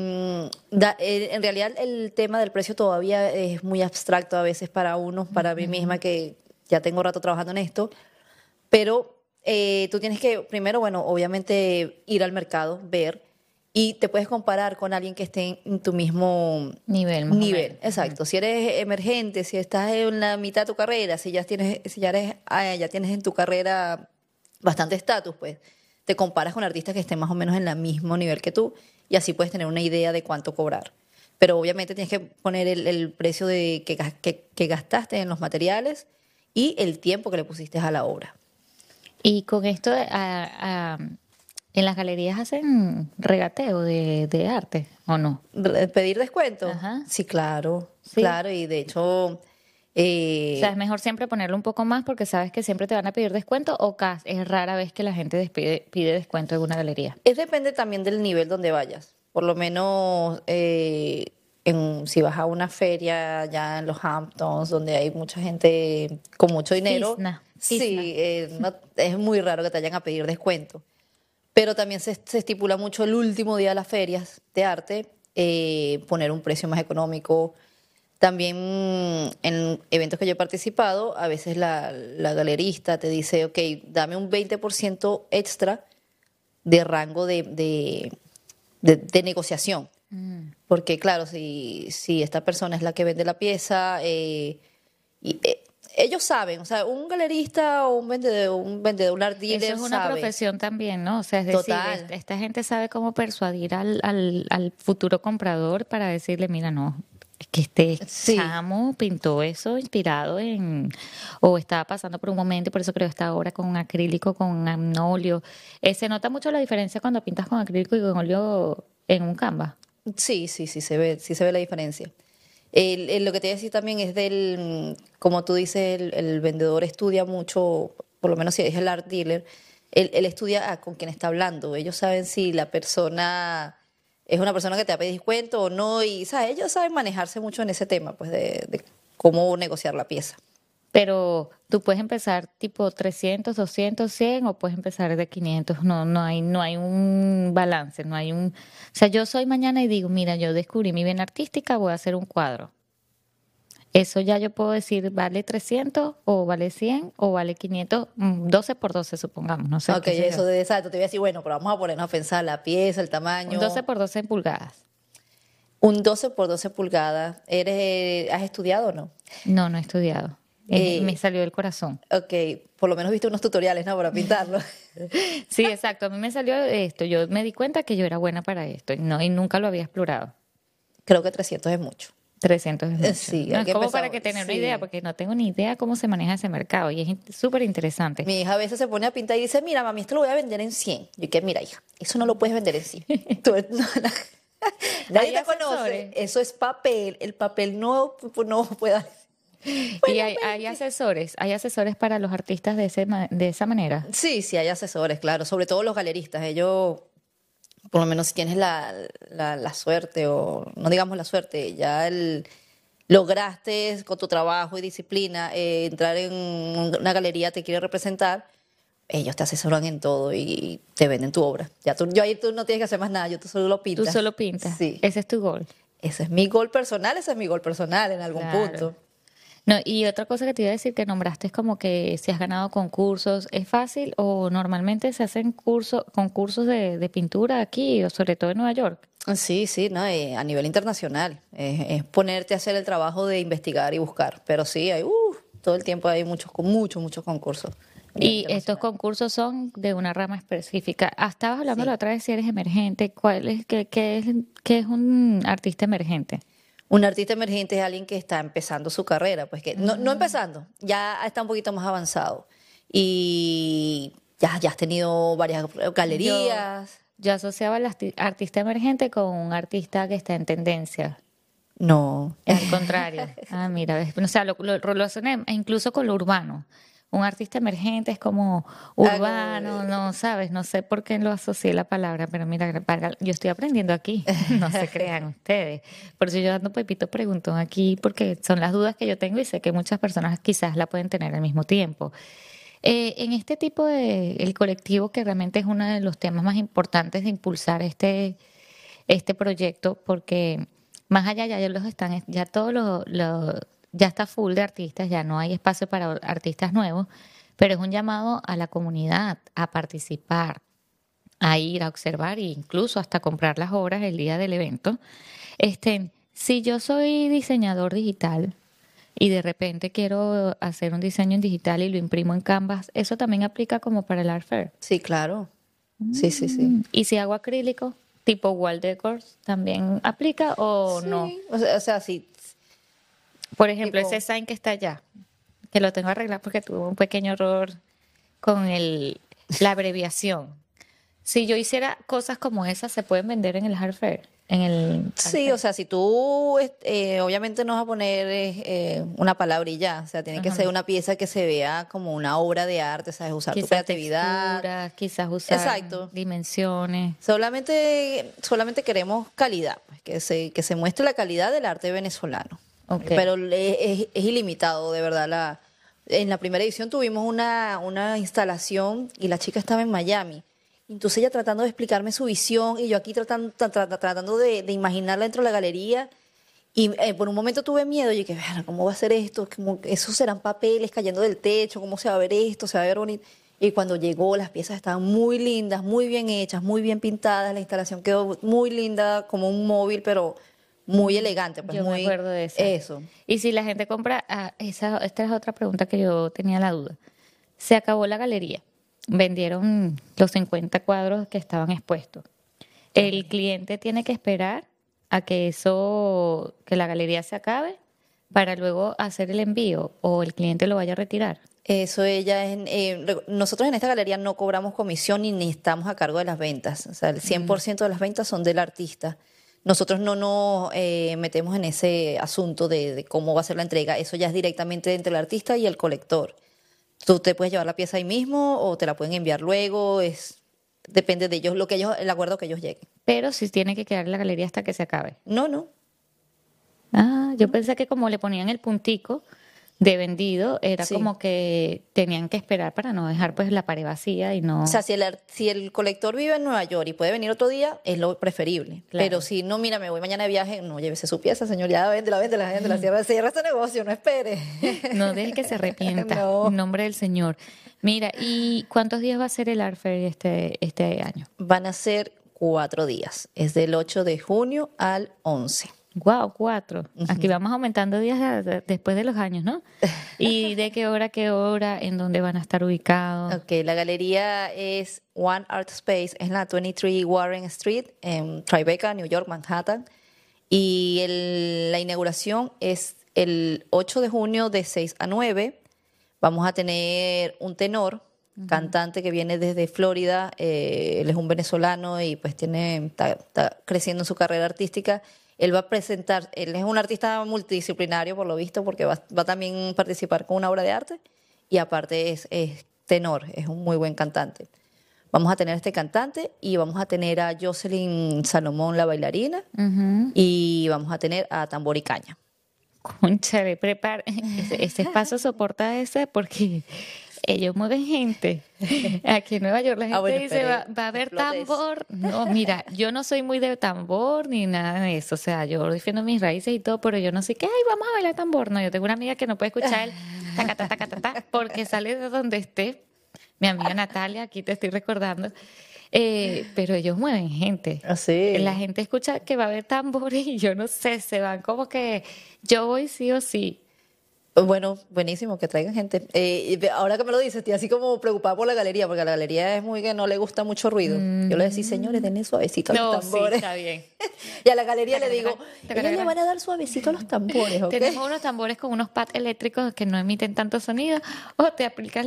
en realidad el tema del precio todavía es muy abstracto a veces para uno, para mí misma que ya tengo rato trabajando en esto, pero tú tienes que primero, bueno, obviamente ir al mercado, ver, y te puedes comparar con alguien que esté en tu mismo Nivel, más o menos. nivel. Exacto. Si eres emergente, si estás en la mitad de tu carrera, ya tienes en tu carrera bastante estatus, pues te comparas con artistas que estén más o menos en el mismo nivel que tú y así puedes tener una idea de cuánto cobrar. Pero obviamente tienes que poner el precio que gastaste en los materiales y el tiempo que le pusiste a la obra. Y con esto, en las galerías hacen regateo de arte, ¿o no? ¿Pedir descuento? Ajá, Sí, claro, sí. claro. Y de hecho, O sea, es mejor siempre ponerle un poco más porque sabes que siempre te van a pedir descuento o es rara vez que la gente pide descuento en una galería. Depende también del nivel donde vayas. Por lo menos si vas a una feria ya en los Hamptons, donde hay mucha gente con mucho dinero, Fisna. sí, es muy raro que te vayan a pedir descuento. Pero también se estipula mucho el último día de las ferias de arte, poner un precio más económico. También en eventos que yo he participado, a veces la galerista te dice, ok, dame un 20% extra de rango de negociación. Porque claro, si esta persona es la que vende la pieza, ellos saben, o sea, un galerista o un art Eso dealer es una sabe. profesión también, ¿no? O sea, es decir, Total. esta gente sabe cómo persuadir al futuro comprador para decirle, mira, no, es que este Sí, chamo pintó eso inspirado o estaba pasando por un momento y por eso creó esta obra con acrílico, con un óleo. Se nota mucho la diferencia cuando pintas con acrílico y con óleo en un canvas. sí sí se ve la diferencia. Lo que te iba a decir también es como tú dices, el vendedor estudia mucho, por lo menos si es el art dealer, él estudia con quién está hablando. Ellos saben si la persona es una persona que te va a pedir descuento o no, y ¿sabes? Ellos saben manejarse mucho en ese tema, pues de cómo negociar la pieza. Pero tú puedes empezar tipo 300, 200, 100 o puedes empezar de 500. No hay un balance, no hay un... O sea, yo soy mañana y digo, mira, yo descubrí mi vena artística, voy a hacer un cuadro. Eso ya yo puedo decir, vale 300 o vale 100 o vale 500, 12 por 12 supongamos, no sé Ok, qué sé yo. eso de exacto, te voy a decir, bueno, pero vamos a ponernos a pensar la pieza, el Un 12 tamaño. por 12 en pulgadas. Un 12 por 12 pulgadas. ¿Has estudiado o no? No, no he estudiado. Me Eh, salió del corazón. ok, por lo menos viste unos tutoriales, ¿no? Para pintarlo. Sí, exacto. A mí me salió esto. Yo me di cuenta que yo era buena para esto y nunca lo había explorado. Creo que 300 es mucho. 300 es mucho. Sí, No, hay es que como empezar. para que tener una idea, Sí. porque no tengo ni idea cómo se maneja ese mercado y es súper interesante. Mi hija a veces se pone a pintar y dice, mira, mami, esto lo voy a vender en 100. Yo que, mira, hija, eso no lo puedes vender en 100. Nadie Hay te conoce. asesores Eso es papel. El papel no puede. y Bueno, hay asesores para los artistas de esa manera. sí, sí hay asesores, claro. Sobre todo los galeristas. Ellos, por lo menos si tienes la suerte, o no digamos la suerte, lograste con tu trabajo y disciplina entrar en una galería, te quiere representar, ellos te asesoran en todo y te venden tu obra. Ahí tú no tienes que hacer más nada, tú solo lo Tú pintas. solo pintas. Sí, Ese es tu gol. ese es mi gol personal en algún Claro. punto. No, y otra cosa que te iba a decir que nombraste es como que si has ganado concursos, ¿es fácil o normalmente se hacen concursos de pintura aquí o sobre todo en Nueva York? Sí, sí, no, a nivel internacional. Es ponerte a hacer el trabajo de investigar y buscar. Pero sí, todo el tiempo hay muchos concursos a nivel Y estos internacional. concursos son de una rama específica. Estabas hablando la Sí. otra vez si eres emergente. ¿Qué es un artista emergente? Un artista emergente es alguien que está empezando su carrera, pues que no empezando, ya está un poquito más avanzado. Y ya has tenido varias Yo, galerías. yo asociaba al artista emergente con un artista que está en tendencia. No. Al contrario. Ah, mira, o sea, lo relacioné incluso con lo urbano. Un artista emergente es como urbano, no sabes, no sé por qué lo asocié la palabra, pero mira, yo estoy aprendiendo aquí, no se crean ustedes. Por eso yo dando pepito preguntón aquí, porque son las dudas que yo tengo y sé que muchas personas quizás la pueden tener al mismo tiempo. En este tipo el colectivo, que realmente es uno de los temas más importantes de impulsar este proyecto, porque más allá ya los están, ya ya está full de artistas, ya no hay espacio para artistas nuevos, pero es un llamado a la comunidad a participar, a ir a observar e incluso hasta comprar las obras el día del evento. Si yo soy diseñador digital y de repente quiero hacer un diseño en digital y lo imprimo en Canvas, eso también aplica como para el Art Fair. Sí, claro. Sí. Y si hago acrílico, tipo wall decors, ¿también aplica o no? Sí, o sea, sí, Por ejemplo, ese tipo, sign que está allá, que lo tengo arreglado porque tuve un pequeño error con la abreviación. Si yo hiciera cosas como esas, ¿se pueden vender en el Art Fair? en el Sí, o sea, si tú, obviamente no vas a poner una palabra y ya, o sea, tiene que Ajá. ser una pieza que se vea como una obra de arte, ¿sabes? Usar tu Quizás creatividad. texturas, quizás usar Exacto. dimensiones. Solamente queremos calidad, pues, que se muestre la calidad del arte venezolano. Ok. Pero es ilimitado, de verdad. En la primera edición tuvimos una instalación y la chica estaba en Miami. Entonces ella tratando de explicarme su visión y yo aquí tratando de imaginarla dentro de la galería. Y por un momento tuve miedo. Y dije, "Ver, ¿cómo va a ser esto? Esos serán papeles cayendo del techo. ¿Cómo se va a ver esto? Se va a ver bonito." Y cuando llegó, las piezas estaban muy lindas, muy bien hechas, muy bien pintadas. La instalación quedó muy linda, como un móvil, pero muy elegante, pues Yo me muy acuerdo de esa. eso. Y si la gente compra, esta es otra pregunta que yo tenía la duda. Se acabó la galería. Vendieron los 50 cuadros que estaban expuestos. El cliente tiene que esperar a que la galería se acabe para luego hacer el envío o el cliente lo vaya a retirar. Eso nosotros en esta galería no cobramos comisión ni estamos a cargo de las ventas. O sea, el 100% de las ventas son del artista. Nosotros no nos metemos en ese asunto de cómo va a ser la entrega. Eso ya es directamente entre el artista y el colector. Tú te puedes llevar la pieza ahí mismo o te la pueden enviar luego. Depende de ellos, el acuerdo que ellos lleguen. Pero sí tiene que quedar la galería hasta que se acabe. No, no. Ah, yo pensé que como le ponían el puntico de vendido, era Sí. como que tenían que esperar para no dejar pues la pared vacía y O no, sea, si el colector vive en Nueva York y puede venir otro día, es lo preferible. Pero claro. si no, mira, me voy mañana de viaje, no, llévese su pieza, señor, ya véndela, cierra este negocio, no espere. No deje que se arrepienta, en No. nombre del Señor. Mira, ¿y cuántos días va a ser el Art Fair este año? Van a ser 4 días. Es del 8 de junio al 11. Wow, 4. Aquí vamos aumentando días después de los años, ¿no? ¿Y de qué hora, en dónde van a estar ubicados? Ok, la galería es One Art Space, es en la 23 Warren Street, en Tribeca, New York, Manhattan. Y la inauguración es el 8 de junio de 6 a 9. Vamos a tener un tenor, cantante que viene desde Florida. Él es un venezolano y pues está creciendo en su carrera artística. Él va a presentar, él es un artista multidisciplinario por lo visto, porque va a también participar con una obra de arte y aparte es tenor, es un muy buen cantante. Vamos a tener a este cantante y vamos a tener a Jocelyn Salomón, la bailarina, Ujú. y vamos a tener a Tambor y Caña. Cónchale, ese espacio soporta ese porque ellos mueven gente. Aquí en Nueva York la gente Bueno, dice, espere, va a no haber explotes. tambor. No, mira, yo no soy muy de tambor ni nada de eso. O sea, yo defiendo mis raíces y todo, pero yo no sé qué, ay, vamos a bailar tambor. No, yo tengo una amiga que no puede escuchar el taca, taca, taca, taca, porque sale de donde esté. Mi amiga Natalia, aquí te estoy recordando. Pero ellos mueven gente. La Así. gente escucha que va a haber tambores y yo no sé, se van como que yo voy sí o sí. Bueno, buenísimo que traigan gente. Ahora que me lo dices, estoy así como preocupada por la galería, porque a la galería es muy que no le gusta mucho ruido. Yo le decía, señores, denle suavecito a los No, sí, tambores. está bien. Y a la galería le digo, Tacaracán, ellos le tacaracán. van a dar suavecito a los tambores, ¿ok? Tenemos unos tambores con unos pads eléctricos que no emiten tanto sonido. O te aplicas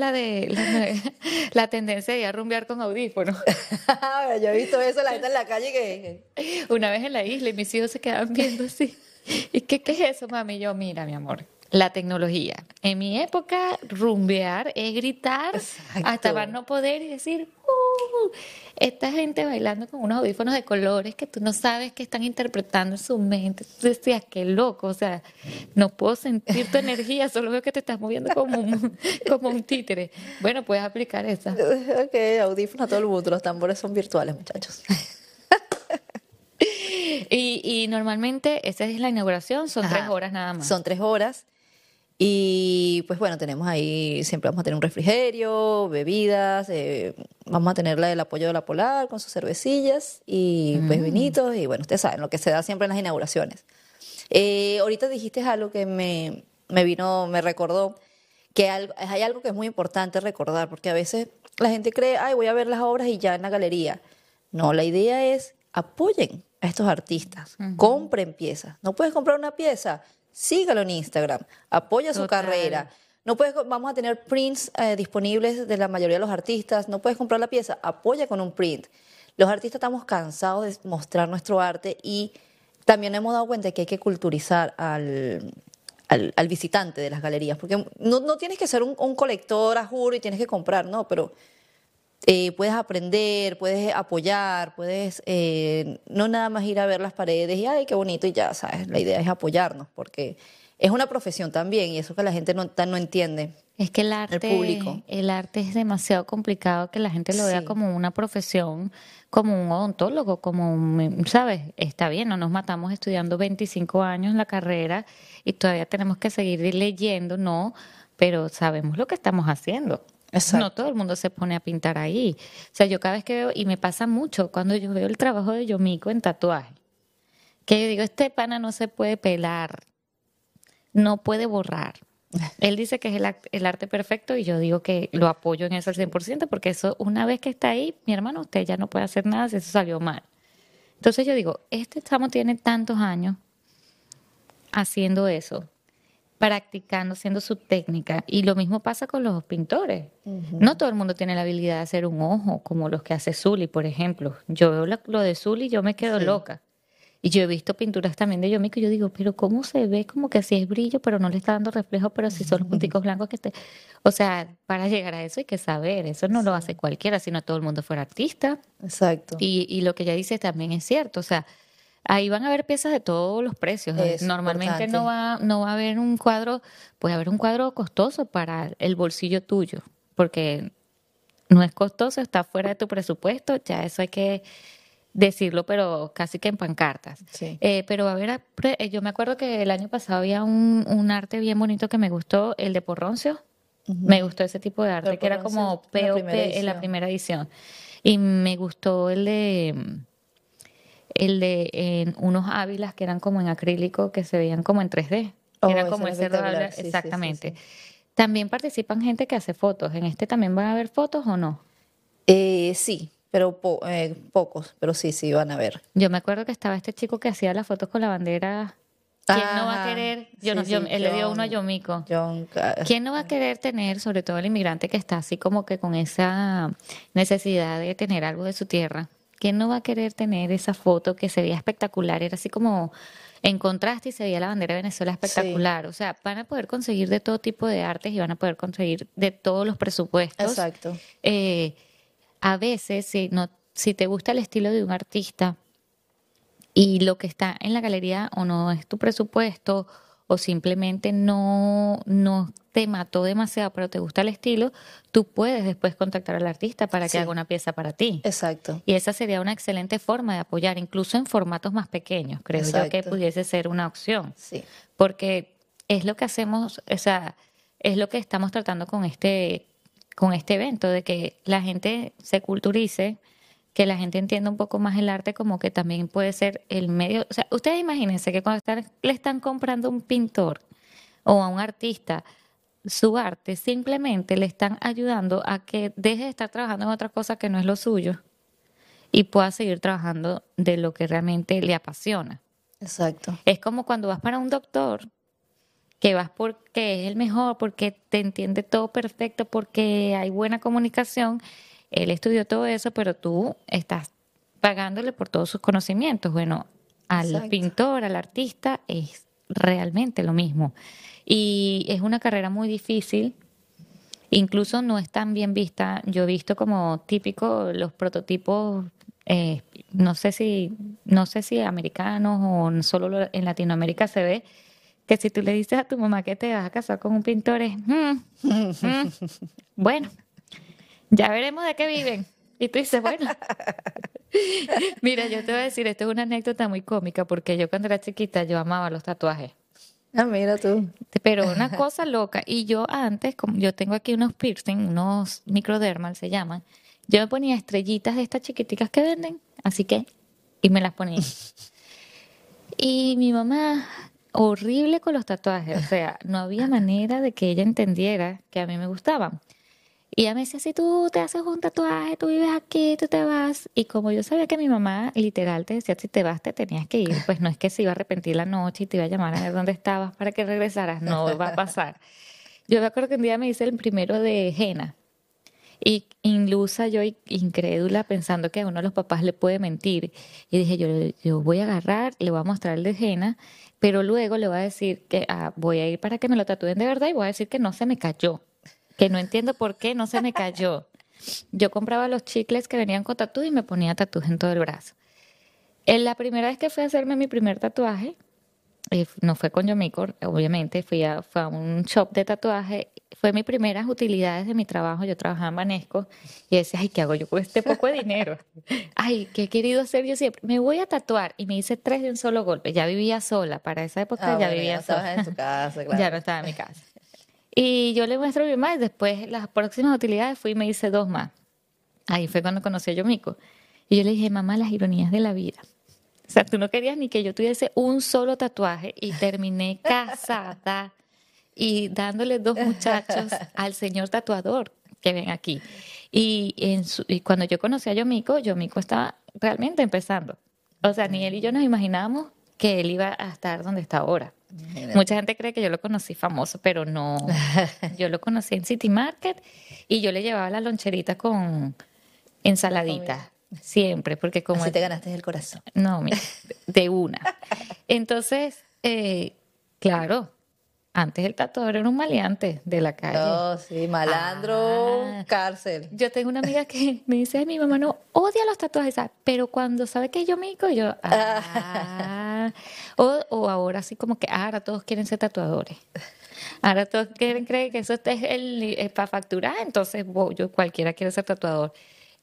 la tendencia de ir a rumbear con audífonos. Yo he visto eso, la gente en la calle Una vez en la isla y mis hijos se quedaban viendo así. ¿Y qué es eso, mami? Y yo, mira, mi amor, la tecnología. En mi época, rumbear es gritar hasta más Exacto. no poder y decir, esta gente bailando con unos audífonos de colores que tú no sabes que están interpretando en su mente. Tú decías, qué loco, o sea, no puedo sentir tu energía, solo veo que te estás moviendo como un títere. Bueno, puedes aplicar esa. Ok, audífonos a todo el mundo, los tambores son virtuales, muchachos. Y normalmente, esa es la inauguración, son 3 horas nada más. Son 3 horas. Y pues bueno, tenemos ahí, siempre vamos a tener un refrigerio, bebidas, vamos a tener el apoyo de la Polar con sus cervecillas y pues vinitos. Y bueno, ustedes saben lo que se da siempre en las inauguraciones. Ahorita dijiste algo que me recordó que hay algo que es muy importante recordar, porque a veces la gente cree, ay, voy a ver las obras y ya en la galería. No, la idea es apoyen a estos artistas, compren piezas. ¿No puedes comprar una pieza? Sígalo en Instagram, apoya su Total. carrera. No puedes, vamos a tener prints disponibles de la mayoría de los artistas. No puedes comprar la pieza, apoya con un print. los artistas estamos cansados de mostrar nuestro arte y también hemos dado cuenta que hay que culturizar al visitante de las galerías, porque no tienes que ser un colector, a juro, y tienes que comprar, no, pero puedes aprender, puedes apoyar, puedes no nada más ir a ver las paredes y, ay, qué bonito, y ya, ¿sabes? La idea es apoyarnos, porque es una profesión también, y eso que la gente no entiende, Es que el público. el arte es demasiado complicado que la gente lo vea Sí, como una profesión, como un odontólogo, como un, ¿sabes? Está bien, no nos matamos estudiando 25 años en la carrera y todavía tenemos que seguir leyendo, no, pero sabemos lo que estamos haciendo. No todo exacto. el mundo se pone a pintar ahí. O sea, yo cada vez que veo, y me pasa mucho cuando yo veo el trabajo de Yomiko en tatuaje, que yo digo, este pana no se puede pelar, no puede borrar. Él dice que es el arte perfecto y yo digo que lo apoyo en eso al 100% porque eso una vez que está ahí, mi hermano, usted ya no puede hacer nada si eso salió mal. Entonces yo digo, este chamo tiene tantos años haciendo eso, practicando, haciendo su técnica y lo mismo pasa con los pintores. No todo el mundo tiene la habilidad de hacer un ojo como los que hace Zully, por ejemplo. Yo veo lo de Zully y yo me quedo Sí, loca. Y yo he visto pinturas también de Yomiko y yo digo, pero ¿cómo se ve? Como que así es brillo, pero no le está dando reflejo, pero sí son los punticos blancos que esté. O sea, para llegar a eso hay que saber, eso no lo hace sí, cualquiera, si no todo el mundo fuera artista. exacto. Y lo que ella dice también es cierto, o sea, ahí van a haber piezas de todos los precios. Es Normalmente importante. no va a haber un cuadro, puede haber un cuadro costoso para el bolsillo tuyo, porque no es costoso, está fuera de tu presupuesto, ya eso hay que decirlo, pero casi que en pancartas. Sí. Pero a ver, yo me acuerdo que el año pasado había un arte bien bonito que me gustó, el de Porroncio. Me Ujú. gustó ese tipo de Pero arte que por era once como la primera POP en la edición. primera edición. Y me gustó el de en unos ávilas que eran como en acrílico, que se veían como en 3D, que Oh, era ese como era el Cerro de Ávila, espectacular. Sí, sí, sí, exactamente. sí. También participan gente que hace fotos. ¿En este también van a haber fotos o no? Sí, pero pocos, pero sí, sí, van a ver. Yo me acuerdo que estaba este chico que hacía las fotos con la bandera. ¿Quién no va a Ajá, querer? sí, sí, Él le dio uno a Yomiko. John, ¿Quién no va a querer tener, sobre todo el inmigrante que está así como que con esa necesidad de tener algo de su tierra? ¿Quién no va a querer tener esa foto que se veía espectacular? Era así como en contraste y se veía la bandera de Venezuela sí, espectacular. O sea, van a poder conseguir de todo tipo de artes y van a poder conseguir de todos los presupuestos. exacto, Eh, a veces, si no, si te gusta el estilo de un artista, y lo que está en la galería o no es tu presupuesto o simplemente no te mató demasiado, pero te gusta el estilo, tú puedes después contactar al artista para que haga sí, una pieza para ti. exacto, Y esa sería una excelente forma de apoyar, incluso en formatos más pequeños, creo yo que exacto, pudiese ser una opción, sí, porque es lo que hacemos, o sea, es lo que estamos tratando con este evento, de que la gente se culturice, que la gente entienda un poco más el arte como que también puede ser el medio. O sea, ustedes imagínense que cuando le están comprando a un pintor o a un artista su arte, simplemente le están ayudando a que deje de estar trabajando en otra cosa que no es lo suyo y pueda seguir trabajando de lo que realmente le apasiona. exacto, Es como cuando vas para un doctor, que vas porque es el mejor, porque te entiende todo perfecto, porque hay buena comunicación. Él estudió todo eso, pero tú estás pagándole por todos sus conocimientos. Bueno, al exacto, pintor, al artista, es realmente lo mismo. Y es una carrera muy difícil, incluso no es tan bien vista. Yo he visto como típico los prototipos, eh, no sé si americanos o solo en Latinoamérica se ve que si tú le dices a tu mamá que te vas a casar con un pintor es, mm, bueno, ya veremos de qué viven. Y tú dices, bueno, mira, yo te voy a decir, esto es una anécdota muy cómica porque yo cuando era chiquita yo amaba los tatuajes, ah, mira tú, pero una cosa loca. Y yo antes, como yo tengo aquí unos piercing, unos microdermal se llaman, yo me ponía estrellitas de estas chiquiticas que venden, así que, y me las ponía. Y mi mamá, horrible con los tatuajes, o sea, no había manera de que ella entendiera que a mí me gustaban. Y ella me decía, si tú te haces un tatuaje, tú vives aquí, tú te vas. Y como yo sabía que mi mamá literal te decía, si te vas, te tenías que ir, pues no es que se iba a arrepentir la noche y te iba a llamar a ver dónde estabas para que regresaras, no va a pasar. Yo me acuerdo que un día me hice el primero de henna Y ilusa yo, incrédula, pensando que a uno de los papás le puede mentir. Y dije, yo voy a agarrar, le voy a mostrar el de henna, pero luego le voy a decir que voy a ir para que me lo tatúen de verdad y voy a decir que no se me cayó, que no entiendo por qué no se me cayó. Yo compraba los chicles que venían con tatú y me ponía tatuaje en todo el brazo. En la primera vez que fui a hacerme mi primer tatuaje, no fue con Yomiko, obviamente, fue a un shop de tatuaje. Fue mis primeras utilidades de mi trabajo. Yo trabajaba en Banesco y decía, ay, ¿qué hago yo con este poco de dinero? Ay, ¿qué he querido hacer yo siempre? Me voy a tatuar y me hice 3 de un solo golpe. Ya vivía sola, para esa época ya Bueno, ya no vivía estabas sola. en tu casa, Ya claro. no estaba en mi casa. Y yo le muestro a mi mamá y después las próximas utilidades fui y me hice 2 más. Ahí fue cuando conocí a Yomiko. Y yo le dije, mamá, las ironías de la vida. O sea, tú no querías ni que yo tuviese un solo tatuaje y terminé casada y dándole 2 muchachos al señor tatuador que ven aquí. Y cuando yo conocí a Yomiko estaba realmente empezando. O sea, ni él y yo nos imaginábamos que él iba a estar donde está ahora. Imagínate. Mucha gente cree que yo lo conocí famoso, pero no. Yo lo conocí en City Market y yo le llevaba la loncherita con La comida. ensaladitas. Siempre, porque como Así te ganaste el corazón. no, mira, de una. Entonces, claro, antes el tatuador era un maleante de la calle. No, sí, malandro, Ah, cárcel. yo tengo una amiga que me dice, ay, mi mamá no odia los tatuajes, ¿sabes? Pero cuando sabe que yo mico, o ahora así como que, ahora todos quieren ser tatuadores. Ahora todos quieren creer que eso es para facturar, entonces cualquiera quiere ser tatuador.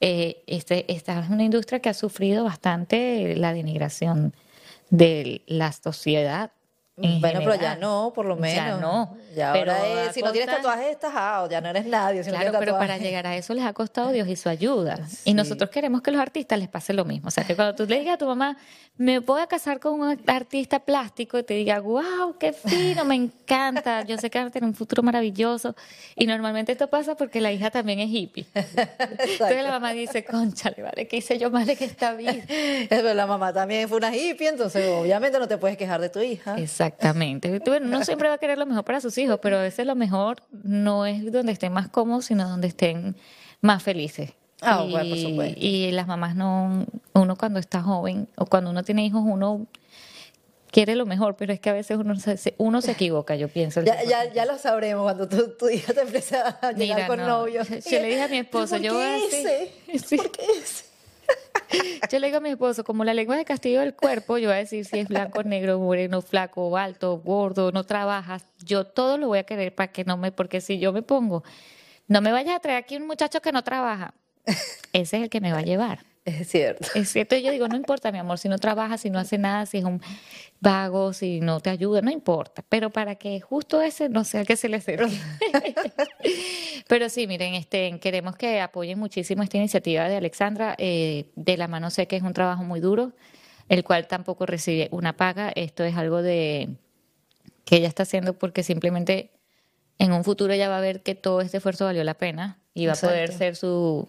Esta es una industria que ha sufrido bastante la denigración de la sociedad en Bueno, pero ya general. no, por lo Ya menos. no, Ya pero ahora a es, si no tienes costa. tatuajes, estás out, ya no eres nadie si no Claro, tienes pero para tatuajes. llegar a eso les ha costado Dios y su ayuda. Y Sí. nosotros queremos que a los artistas les pase lo mismo. O sea, que cuando tú le digas a tu mamá, me voy a casar con un artista plástico, y te diga, wow, qué fino, me encanta, yo sé que van a tener un futuro maravilloso. Y normalmente esto pasa porque la hija también es hippie. Entonces la Exacto. mamá dice, cónchale, vale, ¿qué hice yo mal en esta vida? Pero la mamá también fue una hippie, entonces obviamente no te puedes quejar de tu hija. Exactamente. Bueno, uno siempre va a querer lo mejor para sus hijos, pero a veces lo mejor no es donde estén más cómodos, sino donde estén más felices. Ah, bueno, por supuesto. Y las mamás no, uno cuando está joven o cuando uno tiene hijos, uno quiere lo mejor, pero es que a veces uno se equivoca, yo pienso. Ya lo sabremos cuando tu hija te empiece a llegar Mira, con no, novio. yo le dije a mi esposo, ¿Por yo voy qué así, ese? sí. ¿Por qué ese? Yo le digo a mi esposo, como la lengua de castigo del cuerpo, yo voy a decir si es blanco, negro, moreno, flaco, alto, gordo, no trabajas. Yo todo lo voy a querer para que no porque si yo me pongo, no me vayas a traer aquí un muchacho que no trabaja. Ese es el que me va a llevar. Es cierto. Es cierto, yo digo, no importa, mi amor, si no trabaja, si no hace nada, si es un vago, si no te ayuda, no importa. Pero para que justo ese no sea el que se le acerque. Pero sí, miren, queremos que apoyen muchísimo esta iniciativa de Alexandra. De la mano sé que es un trabajo muy duro, el cual tampoco recibe una paga. Esto es algo que ella está haciendo porque simplemente en un futuro ella va a ver que todo este esfuerzo valió la pena y va a poder Exacto. ser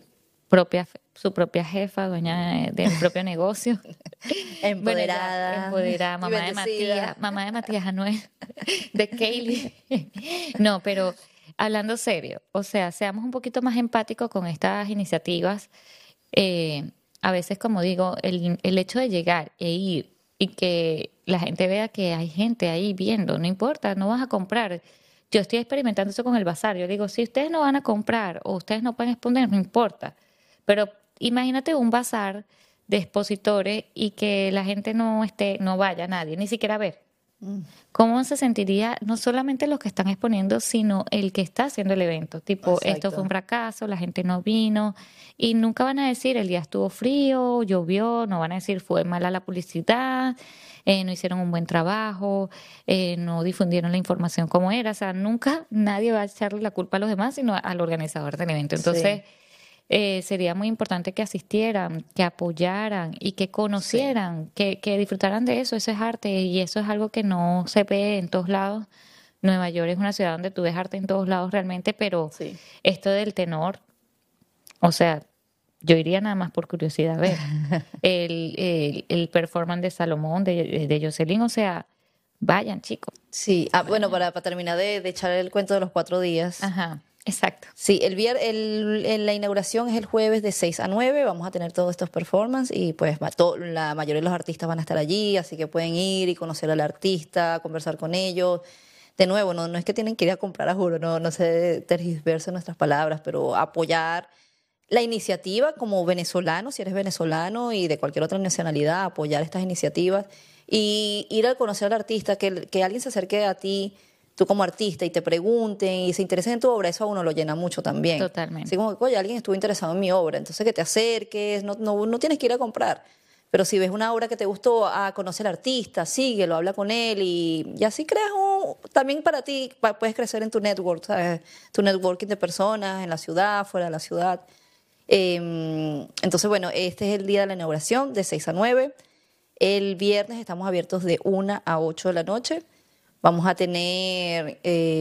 su propia jefa, dueña del propio negocio. Bueno, ya Empoderada. empoderada, Y mamá de bendecida. Matías Anuel, de Kaylee. No, pero hablando serio, o sea, seamos un poquito más empáticos con estas iniciativas. A veces, como digo, el hecho de llegar e ir y que la gente vea que hay gente ahí viendo, no importa, no vas a comprar. Yo estoy experimentando eso con el bazar. Yo digo, si ustedes no van a comprar o ustedes no pueden exponer, no importa. Pero imagínate un bazar de expositores y que la gente no vaya, nadie, ni siquiera a ver. ¿Cómo se sentiría no solamente los que están exponiendo, sino el que está haciendo el evento? Tipo, esto fue un Exacto. fracaso, la gente no vino y nunca van a decir el día estuvo frío, llovió, no van a decir fue mala la publicidad, no hicieron un buen trabajo, no difundieron la información como era. O sea, nunca nadie va a echarle la culpa a los demás, sino al organizador del evento. Entonces, Sí, sería muy importante que asistieran, que apoyaran y que sí, conocieran, que disfrutaran de eso. Eso es arte y eso es algo que no se ve en todos lados. Nueva York es una ciudad donde tú ves arte en todos lados realmente, pero sí. esto del tenor, o sea, yo iría nada más por curiosidad a ver el performance de Salomón, de Jocelyn, o sea, vayan chicos, Sí. Ah, bueno, vayan. para terminar de echar el cuento de los 4 días. Ajá. Exacto. Sí, la inauguración es el jueves de 6 a 9. Vamos a tener todos estos performances y pues la mayoría de los artistas van a estar allí, así que pueden ir y conocer al artista, conversar con ellos. De nuevo, no es que tienen que ir a comprar, a juro, no se tergiversen nuestras palabras, pero apoyar la iniciativa como venezolano, si eres venezolano y de cualquier otra nacionalidad, apoyar estas iniciativas y ir a conocer al artista, que alguien se acerque a ti, tú como artista, y te pregunten y se interesen en tu obra, eso a uno lo llena mucho también. Totalmente. Así como que, oye, alguien estuvo interesado en mi obra, entonces que te acerques, no tienes que ir a comprar. Pero si ves una obra que te gustó, conocer al artista, síguelo, habla con él y así creas también para ti, puedes crecer en tu network, ¿sabes? Tu networking de personas en la ciudad, fuera de la ciudad. Entonces, bueno, este es el día de la inauguración, de 6 a 9. El viernes estamos abiertos de 1 a 8 de la noche. Vamos a tener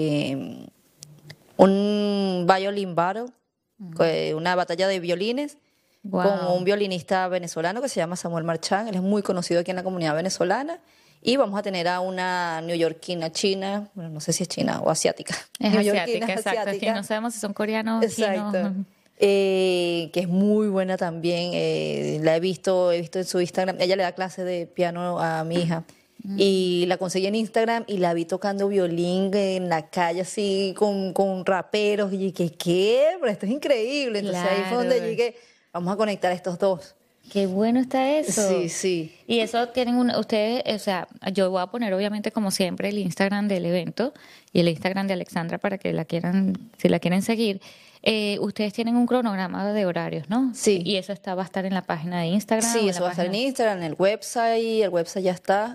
un violin battle, una batalla de violines con un violinista venezolano que se llama Samuel Marchán. Él es muy conocido aquí en la comunidad venezolana. Y vamos a tener a una neoyorquina china, bueno, no sé si es china o asiática. Es neoyorquina asiática, exacto. Aquí no sabemos si son coreanos, exacto. chinos. Que es muy buena también. La he visto en su Instagram. Ella le da clases de piano a mi hija. Y la conseguí en Instagram y la vi tocando violín en la calle así con raperos. Y dije, ¿qué? Pero esto es increíble. Entonces ahí fue donde dije, vamos a conectar a estos dos. Qué bueno está eso. Sí, sí. Y eso tienen ustedes, o sea, yo voy a poner obviamente como siempre el Instagram del evento y el Instagram de Alexandra para que si la quieren seguir. Ustedes tienen un cronograma de horarios, ¿no? Sí. Y eso va a estar en la página de Instagram. Sí, eso va a estar en Instagram, en el website ya está.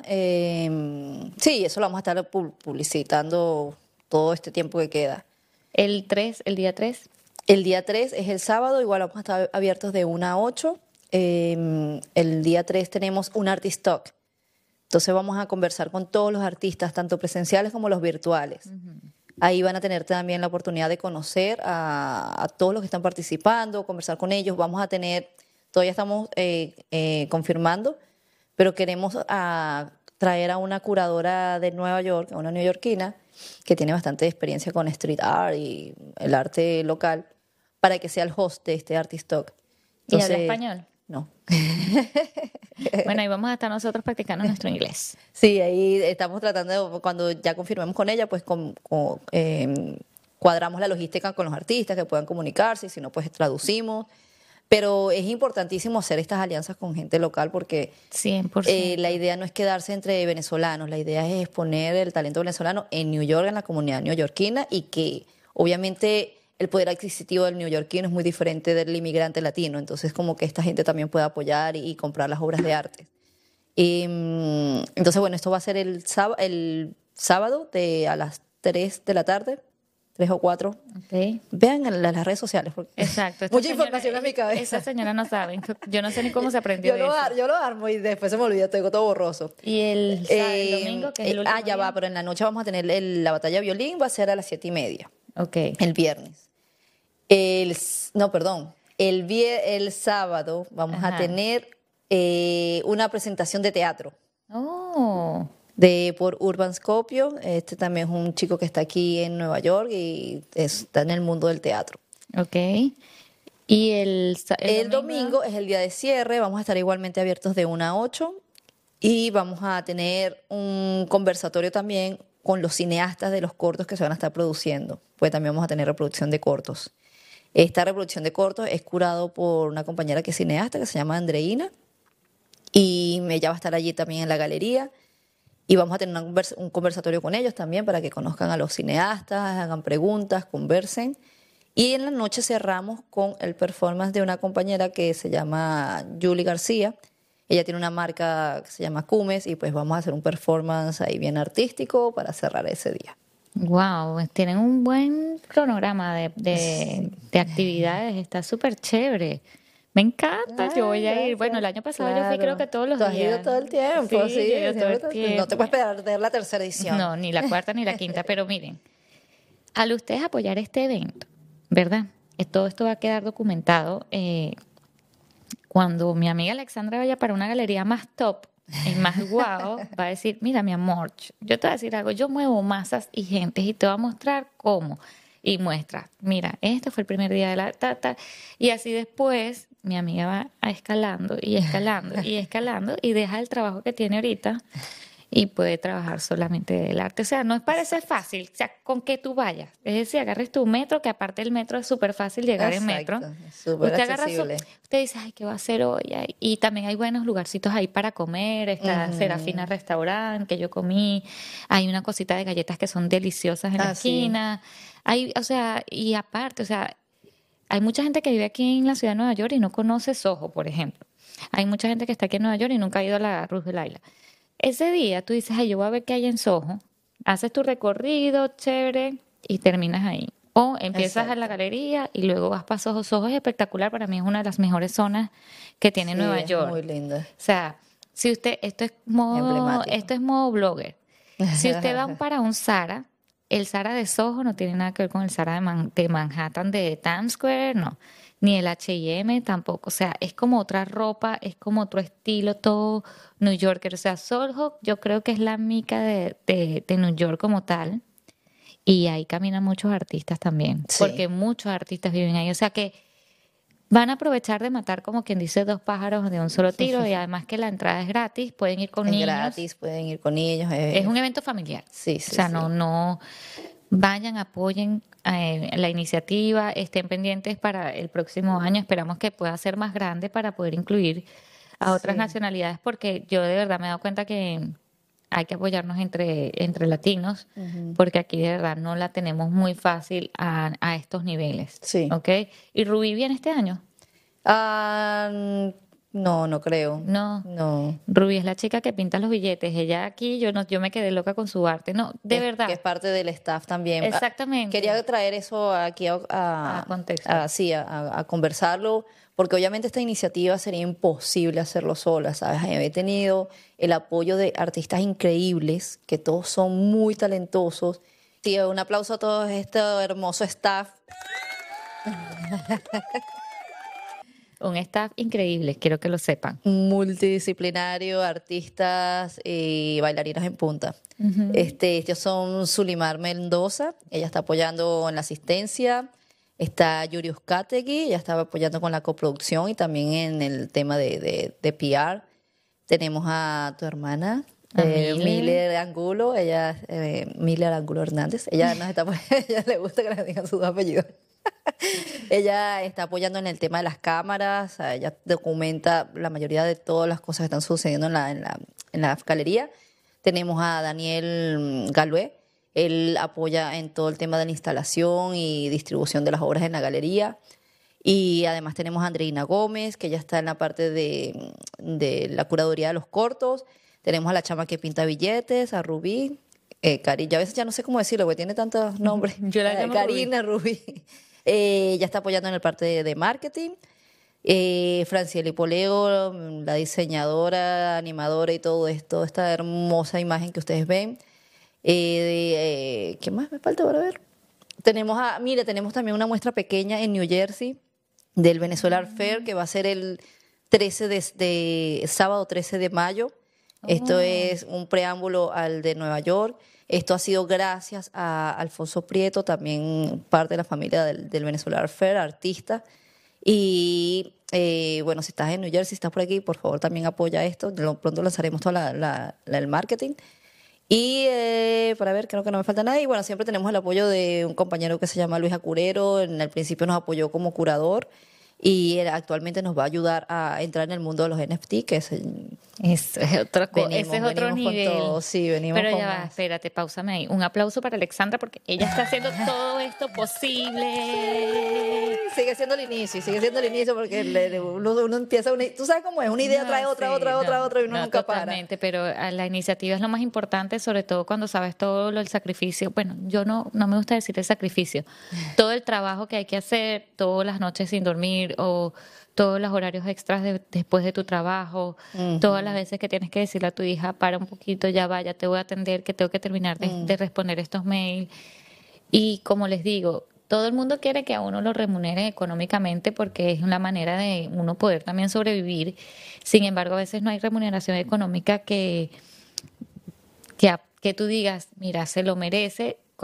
Sí, eso lo vamos a estar publicitando todo este tiempo que queda. El día 3. El día 3 es el sábado, igual vamos a estar abiertos de 1 a 8. El día 3 tenemos un Artist Talk. Entonces vamos a conversar con todos los artistas, tanto presenciales como los virtuales. Ahí van a tener también la oportunidad de conocer a todos los que están participando, conversar con ellos. Todavía estamos confirmando, pero queremos traer a una curadora de Nueva York, a una neoyorquina, que tiene bastante experiencia con street art y el arte local, para que sea el host de este Artist Talk. Entonces, ¿y habla español? No. Bueno, ahí vamos a estar nosotros practicando nuestro inglés. Sí, ahí estamos tratando, cuando ya confirmemos con ella, pues cuadramos la logística con los artistas que puedan comunicarse, y si no, pues traducimos. Pero es importantísimo hacer estas alianzas con gente local porque 100%. La idea no es quedarse entre venezolanos, la idea es exponer el talento venezolano en New York, en la comunidad neoyorquina, y que obviamente el poder adquisitivo del neoyorquino es muy diferente del inmigrante latino, entonces como que esta gente también pueda apoyar y comprar las obras de arte. Entonces, bueno, esto va a ser el sábado a las 3 de la tarde, 3 o 4. Okay. Vean en las redes sociales. Porque exacto. Mucha información en mi cabeza. Esa señora no sabe. Yo no sé ni cómo se aprendió eso. Yo lo armo y después se me olvida, tengo todo borroso. Y el domingo, que es el último ya día. va, pero en la noche vamos a tener la batalla de violín, va a ser a las 7:30. Ok. El viernes. El sábado vamos a tener una presentación de teatro. Oh. Por Urban Scopio. Este también es un chico que está aquí en Nueva York y está en el mundo del teatro. Ok. Y el domingo es el día de cierre. Vamos a estar igualmente abiertos de 1 a 8 y vamos a tener un conversatorio también con los cineastas de los cortos que se van a estar produciendo. Pues también vamos a tener reproducción de cortos. Esta reproducción de cortos es curado por una compañera que es cineasta que se llama Andreina y ella va a estar allí también en la galería. Y vamos a tener un conversatorio con ellos también para que conozcan a los cineastas, hagan preguntas, conversen. Y en la noche cerramos con el performance de una compañera que se llama Julie García. Ella tiene una marca que se llama Cumes y pues vamos a hacer un performance ahí bien artístico para cerrar ese día. Wow, tienen un buen cronograma de actividades, está súper chévere. Me encanta, yo voy a ir. Gracias. Bueno, el año pasado yo fui creo que todos los días. Tú has ido todo el tiempo, sí. Yo he ido todo el tiempo. No te puedes perder la tercera edición. No, ni la cuarta ni la quinta, pero miren, al ustedes apoyar este evento, ¿verdad? Todo esto va a quedar documentado. Cuando mi amiga Alexandra vaya para una galería más top y más guau, va a decir, mira mi amor, yo te voy a decir algo, yo muevo masas y gentes y te voy a mostrar cómo y muestra, mira, este fue el primer día de la tata, y así después mi amiga va escalando y escalando y escalando y deja el trabajo que tiene ahorita y puede trabajar solamente del arte. O sea, no parece fácil, o sea, con que tú vayas. Es decir, agarres tu metro, que aparte el metro es súper fácil llegar en metro. Exacto, súper Usted agarra accesible. usted dice, ay, ¿qué va a hacer hoy? Ay, y también hay buenos lugarcitos ahí para comer. Está Serafina Restaurant, que yo comí. Hay una cosita de galletas que son deliciosas en la Ah, sí. esquina. Hay, o sea, y aparte, o sea, hay mucha gente que vive aquí en la ciudad de Nueva York y no conoce Soho, por ejemplo. Hay mucha gente que está aquí en Nueva York y nunca ha ido a la Ruz del Isla. Ese día tú dices, ay, yo voy a ver qué hay en Soho, haces tu recorrido chévere y terminas ahí. O empiezas en la Exacto. galería y luego vas para Soho. Soho es espectacular, para mí es una de las mejores zonas que tiene Sí, Nueva es York. muy linda. O sea, si usted, Emblemático. esto es modo blogger. Si usted va para un Zara, el Zara de Soho no tiene nada que ver con el Zara de Manhattan, de Times Square, no. Ni el H&M tampoco. O sea, es como otra ropa, es como otro estilo, todo New Yorker. O sea, Soho yo creo que es la mica de New York como tal. Y ahí caminan muchos artistas también, Sí, porque muchos artistas viven ahí. O sea que van a aprovechar de matar, como quien dice, dos pájaros de un solo tiro. Y además que la entrada es gratis, pueden ir con es niños. gratis, pueden ir con ellos. Es un evento familiar. Sí, O sí, sea, no, sí. no vayan, apoyen la iniciativa, estén pendientes para el próximo año. Esperamos que pueda ser más grande para poder incluir a otras Sí. nacionalidades, porque yo de verdad me he dado cuenta que hay que apoyarnos entre latinos, Ujú. porque aquí de verdad no la tenemos muy fácil a estos niveles. Sí. ¿Ok? ¿Y Rubí viene este año? Ah, no, no creo. No. No. Rubí es la chica que pinta los billetes. Ella aquí, yo no, yo me quedé loca con su arte. No, de Que es verdad. parte del staff también. Exactamente. Quería traer eso aquí A contexto. sí, a conversarlo, porque obviamente esta iniciativa sería imposible hacerlo sola, ¿sabes? He tenido el apoyo de artistas increíbles, que todos son muy talentosos. Sí, un aplauso a todo este hermoso staff. Un staff increíble, quiero que lo sepan. Multidisciplinario, artistas y bailarinas en punta. Ellos son Zulimar Mendoza, ella está apoyando en la asistencia. Está Yuri Uzcategui, ella estaba apoyando con la coproducción y también en el tema de PR. Tenemos a tu hermana, A Mile, Miller Angulo, ella, Miller Angulo Hernández. Ella nos está, ella le gusta que le digan sus dos apellidos. Ella está apoyando en el tema de las cámaras, ella documenta la mayoría de todas las cosas que están sucediendo en la galería. Tenemos a Daniel Galué, él apoya en todo el tema de la instalación y distribución de las obras en la galería. Y además tenemos a Andreina Gómez, que ya está en la parte de la curaduría de los cortos. Tenemos a la chama que pinta billetes, a Rubí, Cari, ya a veces ya no sé cómo decirlo, porque tiene tantos nombres. yo la llamo Rubí. Karina Rubí. Ya está apoyando en el parte de marketing. Franciela Poleo, la diseñadora, animadora y todo esto, esta hermosa imagen que ustedes ven. ¿Qué más me falta para ver? Mire, tenemos también una muestra pequeña en New Jersey del Venezuela Art Fair, que va a ser el 13 sábado 13 de mayo. Esto Oh, es un preámbulo al de Nueva York. Esto ha sido gracias a Alfonso Prieto, también parte de la familia del Venezuela Art Fair, artista. Y bueno, si estás en New Jersey, si estás por aquí, por favor también apoya esto. Pronto lanzaremos todo el marketing. Y para ver, creo que no me falta nada. Y bueno, siempre tenemos el apoyo de un compañero que se llama Luis Acurero. En el principio nos apoyó como curador y él actualmente nos va a ayudar a entrar en el mundo de los NFT, que es ese es otro venimos con nivel. todo. Sí, venimos Pero con ya va, más. espérate, páusame ahí. Un aplauso para Alexandra porque ella está haciendo todo esto posible. Sigue siendo el inicio, sigue siendo el inicio porque uno empieza, tú sabes cómo es, una idea No, trae otra, sí, otra, otra, no, otra y uno no, nunca para. totalmente, pero la iniciativa es lo más importante, sobre todo cuando sabes todo el sacrificio. Bueno, yo no me gusta decir el sacrificio, todo el trabajo que hay que hacer, todas las noches sin dormir o todos los horarios extras después de tu trabajo, todas las veces que tienes que decirle a tu hija, para un poquito, ya vaya, te voy a atender, que tengo que terminar de responder estos mails. Y como les digo, todo el mundo quiere que a uno lo remunere económicamente porque es una manera de uno poder también sobrevivir. Sin embargo, a veces no hay remuneración económica que tú digas, mira, se lo merece cuando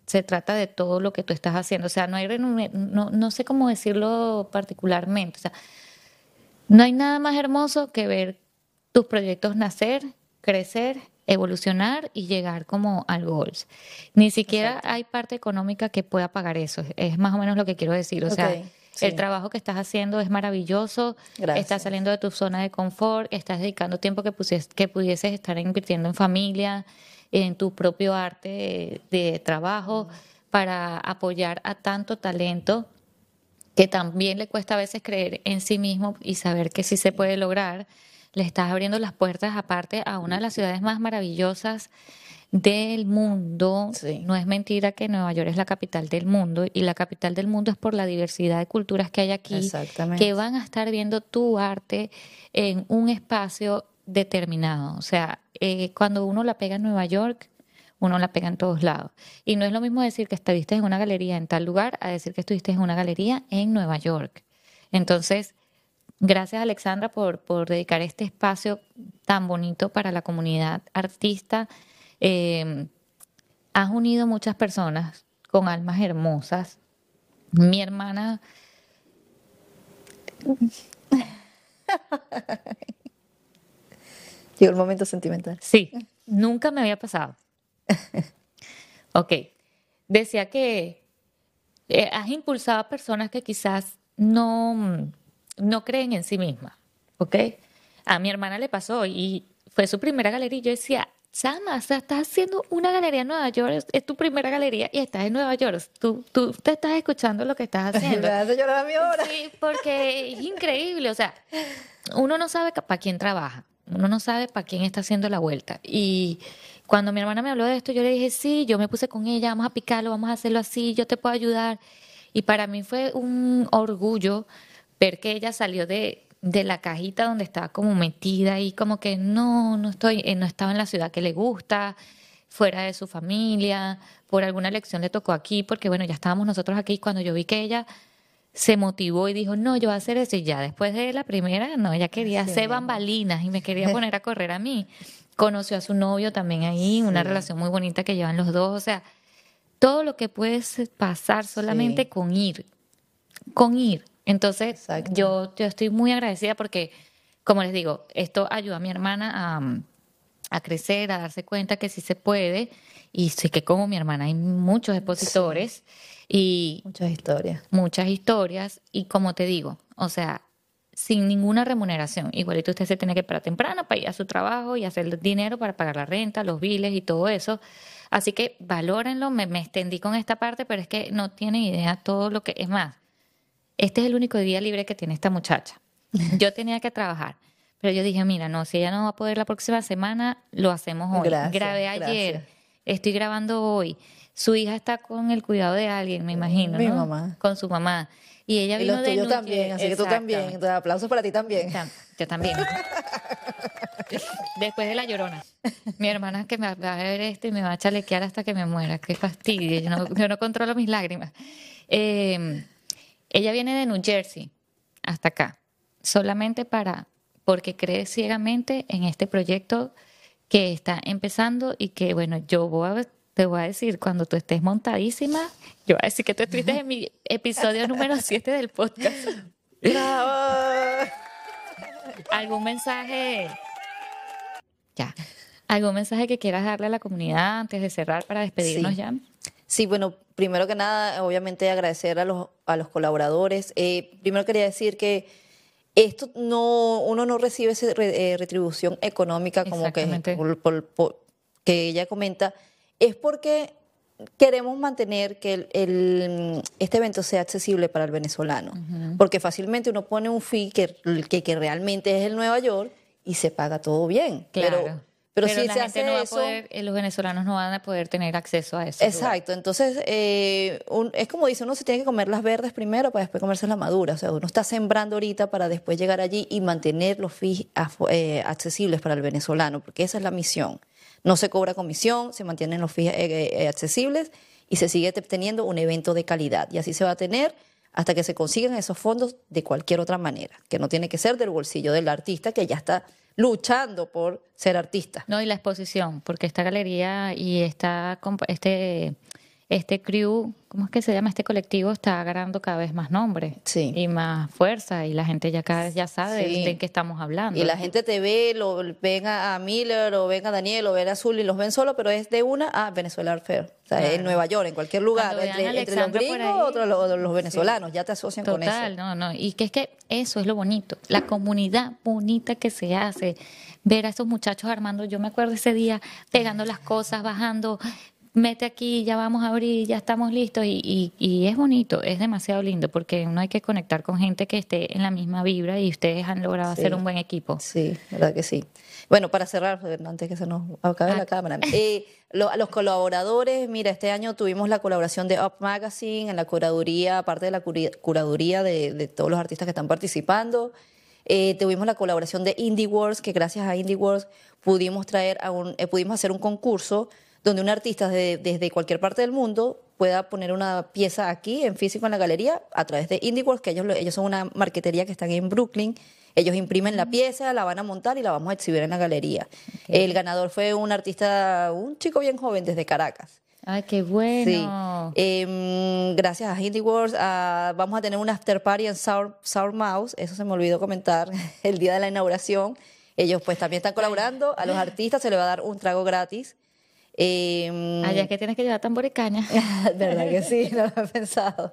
se trata de todo lo que tú estás haciendo. O sea, no sé cómo decirlo particularmente. O sea, no hay nada más hermoso que ver tus proyectos nacer, crecer, evolucionar y llegar como al goals. Ni siquiera Exacto. hay parte económica que pueda pagar eso. Es más o menos lo que quiero decir. O Ok, sea, el sí, trabajo que estás haciendo es maravilloso, estás gracias. saliendo de tu zona de confort, estás dedicando tiempo que pudieses estar invirtiendo en familia, en tu propio arte de trabajo, para apoyar a tanto talento que también le cuesta a veces creer en sí mismo y saber que sí se puede lograr. Le estás abriendo las puertas aparte a una de las ciudades más maravillosas del mundo. Sí, No es mentira que Nueva York es la capital del mundo y la capital del mundo es por la diversidad de culturas que hay aquí, que exactamente. van a estar viendo tu arte en un espacio determinado. O sea, cuando uno la pega en Nueva York, uno la pega en todos lados. Y no es lo mismo decir que estuviste en una galería en tal lugar a decir que estuviste en una galería en Nueva York. Entonces, gracias Alexandra por dedicar este espacio tan bonito para la comunidad artista. Eh, Has unido muchas personas con almas hermosas. Mi hermana, Llegó el momento sentimental. sí, nunca me había pasado. Ok, decía que has impulsado a personas que quizás no creen en sí mismas, ¿ok? A mi hermana le pasó y fue su primera galería y yo decía, Chama, o sea, estás haciendo una galería en Nueva York, es tu primera galería y estás en Nueva York, tú te estás escuchando lo que estás Me haciendo. hace llorar a mi hora. Sí, porque es increíble, o sea, uno no sabe para quién trabaja, uno no sabe para quién está haciendo la vuelta. Y cuando mi hermana me habló de esto, yo le dije, sí, yo me puse con ella, vamos a picarlo, vamos a hacerlo así, yo te puedo ayudar. Y para mí fue un orgullo ver que ella salió de la cajita donde estaba como metida y como que no estaba en la ciudad que le gusta, fuera de su familia, por alguna elección le tocó aquí, porque bueno, ya estábamos nosotros aquí cuando yo vi que ella se motivó y dijo, no, yo voy a hacer eso. Y ya después de la primera, no, ella quería Así hacer mismo. bambalinas y me quería poner a correr a mí. Conoció a su novio también ahí, una Sí, relación muy bonita que llevan los dos. O sea, todo lo que puedes pasar solamente sí, con ir, con ir. Entonces, exacto. yo estoy muy agradecida porque, como les digo, esto ayuda a mi hermana a crecer, a darse cuenta que sí se puede. Y sí que como mi hermana hay muchos Sí, expositores y muchas historias. muchas historias y como te digo, o sea, sin ninguna remuneración. Igualito usted se tiene que parar temprano para ir a su trabajo y hacer dinero para pagar la renta, los biles y todo eso. Así que valórenlo, me extendí con esta parte, pero es que no tienen idea todo lo que es más. Este es el único día libre que tiene esta muchacha. Yo tenía que trabajar, pero yo dije, mira, no, si ella no va a poder la próxima semana, lo hacemos hoy. Gracias, Grabé ayer, gracias. estoy grabando hoy. Su hija está con el cuidado de alguien, me imagino, Mi ¿no? mamá. Con su mamá. Y ella Y vino los de tuyos New también, Jersey. así que tú también. Exactamente. Entonces, aplausos para ti también. Yo también. Después de La Llorona. Mi hermana que me va a ver esto y me va a chalequear hasta que me muera. Qué fastidio. Yo no controlo mis lágrimas. Eh, Ella viene de New Jersey hasta acá, solamente porque cree ciegamente en este proyecto que está empezando y que, bueno, te voy a decir, cuando tú estés montadísima, yo voy a decir que tú estuviste en mi episodio número 7 del podcast. ¡Bravo! ¿Algún mensaje? Ya. ¿Algún mensaje que quieras darle a la comunidad antes de cerrar para despedirnos Sí. ya? Sí, bueno, primero que nada, obviamente agradecer a los colaboradores. Primero quería decir que esto no, uno no recibe retribución económica como que, Exactamente. que ella comenta, es porque queremos mantener que este evento sea accesible para el venezolano, porque fácilmente uno pone un fee que realmente es el Nueva York y se paga todo bien, Claro. pero Pero si la se gente no va hace a eso. poder, los venezolanos no van a poder tener acceso a esos lugares. Exacto, entonces es como dice, uno se tiene que comer las verdes primero para después comerse las maduras, o sea, uno está sembrando ahorita para después llegar allí y mantener los fees accesibles para el venezolano, porque esa es la misión. No se cobra comisión, se mantienen los fees accesibles y se sigue teniendo un evento de calidad y así se va a tener hasta que se consigan esos fondos de cualquier otra manera, que no tiene que ser del bolsillo del artista que ya está luchando por ser artista. No, y la exposición, porque esta galería y este crew, ¿cómo es que se llama? Este colectivo está agarrando cada vez más nombre Sí. y más fuerza y la gente ya cada vez ya sabe Sí. de qué estamos Y hablando. la gente te ve, ven a Miller, o ven a Daniel, o ven a Azul y los ven solo, pero es de una a Venezuela Art Fair. O sea, en Claro. Nueva York, en cualquier lugar, Cuando vean a entre los Alexandra por gringos, ahí, otros los sí. venezolanos, ya te asocian con eso. Total, no. Y que es que eso es lo bonito, la comunidad bonita que se hace, ver a esos muchachos armando, yo me acuerdo ese día pegando las cosas, bajando, mete aquí, ya vamos a abrir, ya estamos listos y es bonito, es demasiado lindo porque uno hay que conectar con gente que esté en la misma vibra y ustedes han logrado hacer un buen equipo. Sí, verdad que sí. Bueno, para cerrar, antes que se nos acabe la cámara, a los colaboradores, mira, este año tuvimos la colaboración de Up Magazine en la curaduría, aparte de la curaduría de todos los artistas que están participando. Tuvimos la colaboración de Indie Wars, que gracias a Indie Wars pudimos pudimos hacer un concurso donde un artista desde cualquier parte del mundo pueda poner una pieza aquí en físico en la galería a través de IndieWorks, que ellos son una marquetería que están en Brooklyn. Ellos imprimen la pieza, la van a montar y la vamos a exhibir en la galería. Okay. El ganador fue un artista, un chico bien joven desde Caracas. ¡Ay, qué bueno! Sí. Gracias a IndieWorks vamos a tener un after party en Sour Mouse, eso se me olvidó comentar, el día de la inauguración. Ellos pues también están colaborando, a los artistas se les va a dar un trago gratis. Allá es que tienes que llevar tambor y caña. ¿Verdad que sí? No lo he pensado.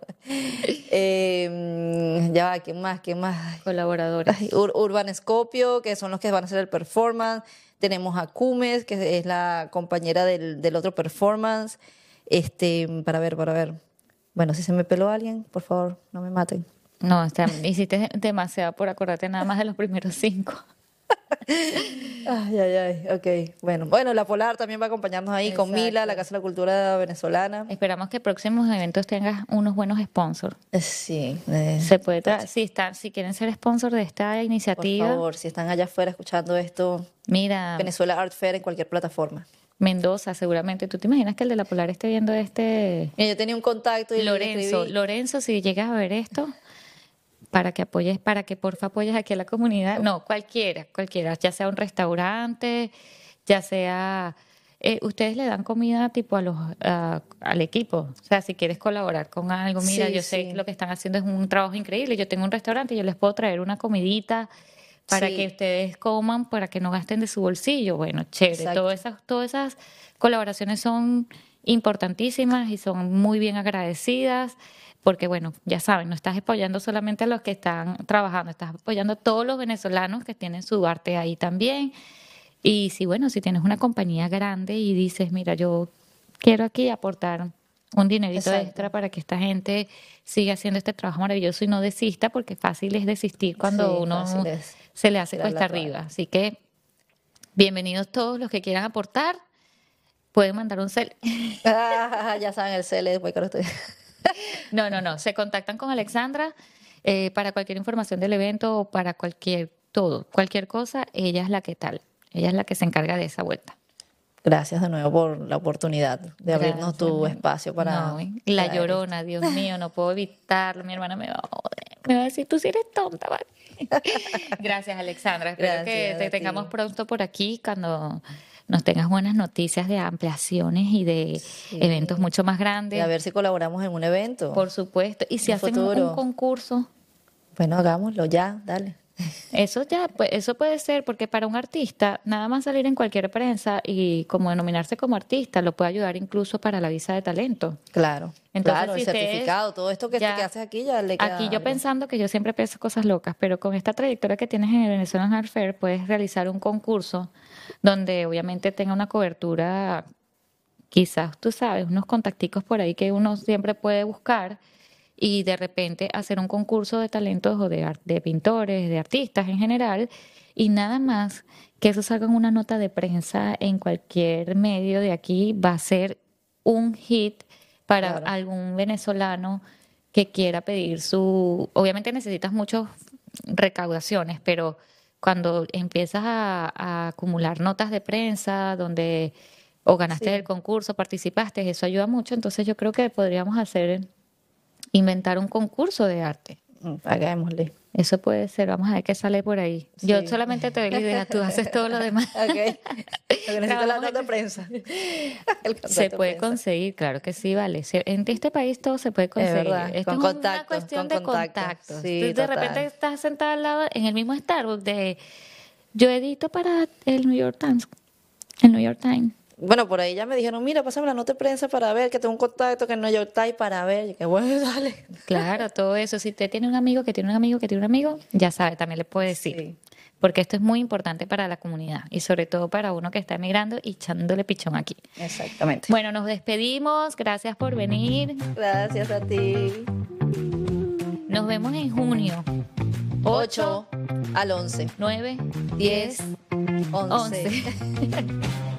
Ya va, ¿quién más? Colaboradores. Urban Scopio, que son los que van a hacer el performance. Tenemos a Cumes, que es la compañera del otro performance. Para ver. Bueno, si se me peló alguien, por favor, no me maten. No, hiciste demasiado por acordarte nada más de los primeros 5. Ay, ok. Bueno, La Polar también va a acompañarnos ahí. Exacto. Con Mila, la Casa de la Cultura Venezolana. Esperamos que próximos eventos tengas unos buenos sponsors. Sí. Se puede si quieren ser sponsor de esta iniciativa. Por favor, si están allá afuera escuchando esto, mira, Venezuela Art Fair en cualquier plataforma. Mendoza, seguramente. ¿Tú te imaginas que el de La Polar esté viendo este? Mira, yo tenía un contacto y Lorenzo, si llegas a ver esto, para que porfa apoyes aquí a la comunidad. No, cualquiera, ya sea un restaurante, ya sea, ustedes le dan comida tipo al equipo. O sea, si quieres colaborar con algo, mira, yo sé que lo que están haciendo es un trabajo increíble. Yo tengo un restaurante y yo les puedo traer una comidita para que ustedes coman, para que no gasten de su bolsillo. Bueno, chévere. Todas esas colaboraciones son importantísimas y son muy bien agradecidas. Porque, bueno, ya saben, no estás apoyando solamente a los que están trabajando, estás apoyando a todos los venezolanos que tienen su arte ahí también. Y si tienes una compañía grande y dices, mira, yo quiero aquí aportar un dinerito extra para que esta gente siga haciendo este trabajo maravilloso y no desista, porque fácil es desistir cuando uno se le hace cuesta arriba. Así que, bienvenidos todos los que quieran aportar. Pueden mandar un cel. Ya saben, el cel es muy caro. No. Se contactan con Alexandra para cualquier información del evento o para cualquier cosa. Ella es la que ella es la que se encarga de esa vuelta. Gracias de nuevo por la oportunidad de abrirnos tu espacio para... La Llorona, Dios mío, no puedo evitarlo. Mi hermana me va a decir, tú sí eres tonta, ¿vale? Gracias, Alexandra. Espero que te tengamos pronto por aquí cuando nos tengas buenas noticias de ampliaciones y de eventos mucho más grandes. Y a ver si colaboramos en un evento. Por supuesto. Y si hacen un concurso. Bueno, hagámoslo ya, dale. Eso puede ser, porque para un artista, nada más salir en cualquier prensa y como denominarse como artista, lo puede ayudar incluso para la visa de talento. Claro. Entonces, el certificado, todo esto que haces aquí ya le queda. Aquí yo pensando que yo siempre pienso cosas locas, pero con esta trayectoria que tienes en el Venezuelan Art Fair, puedes realizar un concurso donde obviamente tenga una cobertura, quizás, tú sabes, unos contacticos por ahí que uno siempre puede buscar y de repente hacer un concurso de talentos o de pintores, de artistas en general, y nada más que eso salga en una nota de prensa en cualquier medio de aquí, va a ser un hit para algún venezolano que quiera pedir obviamente necesitas muchas recaudaciones, pero cuando empiezas a acumular notas de prensa donde o ganaste el concurso, participaste, eso ayuda mucho. Entonces yo creo que podríamos inventar un concurso de arte. Hagámosle. Eso puede ser, vamos a ver qué sale por ahí. Yo Sí. solamente te doy la idea, tú haces todo lo demás. Ok. Lo que necesito es la Trabajamos nota de prensa. El contrato Se de puede prensa. conseguir, claro que sí, vale. En este país todo se puede Es conseguir. verdad, Esto con es una contactos, cuestión con de contactos. contactos. Sí, Tú de total. repente estás sentada al lado en el mismo Starbucks de yo edito para el New York Times. El New York Times. Bueno, por ahí ya me dijeron, mira, pásame la nota de prensa para ver, que tengo un contacto que en New York Times para ver. Y que bueno, dale. Claro, todo eso. Si usted tiene un amigo que tiene un amigo que tiene un amigo, ya sabe, también le puede decir. Sí. Porque esto es muy importante para la comunidad y sobre todo para uno que está emigrando y echándole pichón aquí. Exactamente. Bueno, nos despedimos. Gracias por venir. Gracias a ti. Nos vemos en junio. 8 al 11. 9, 10, 10, 11. 11.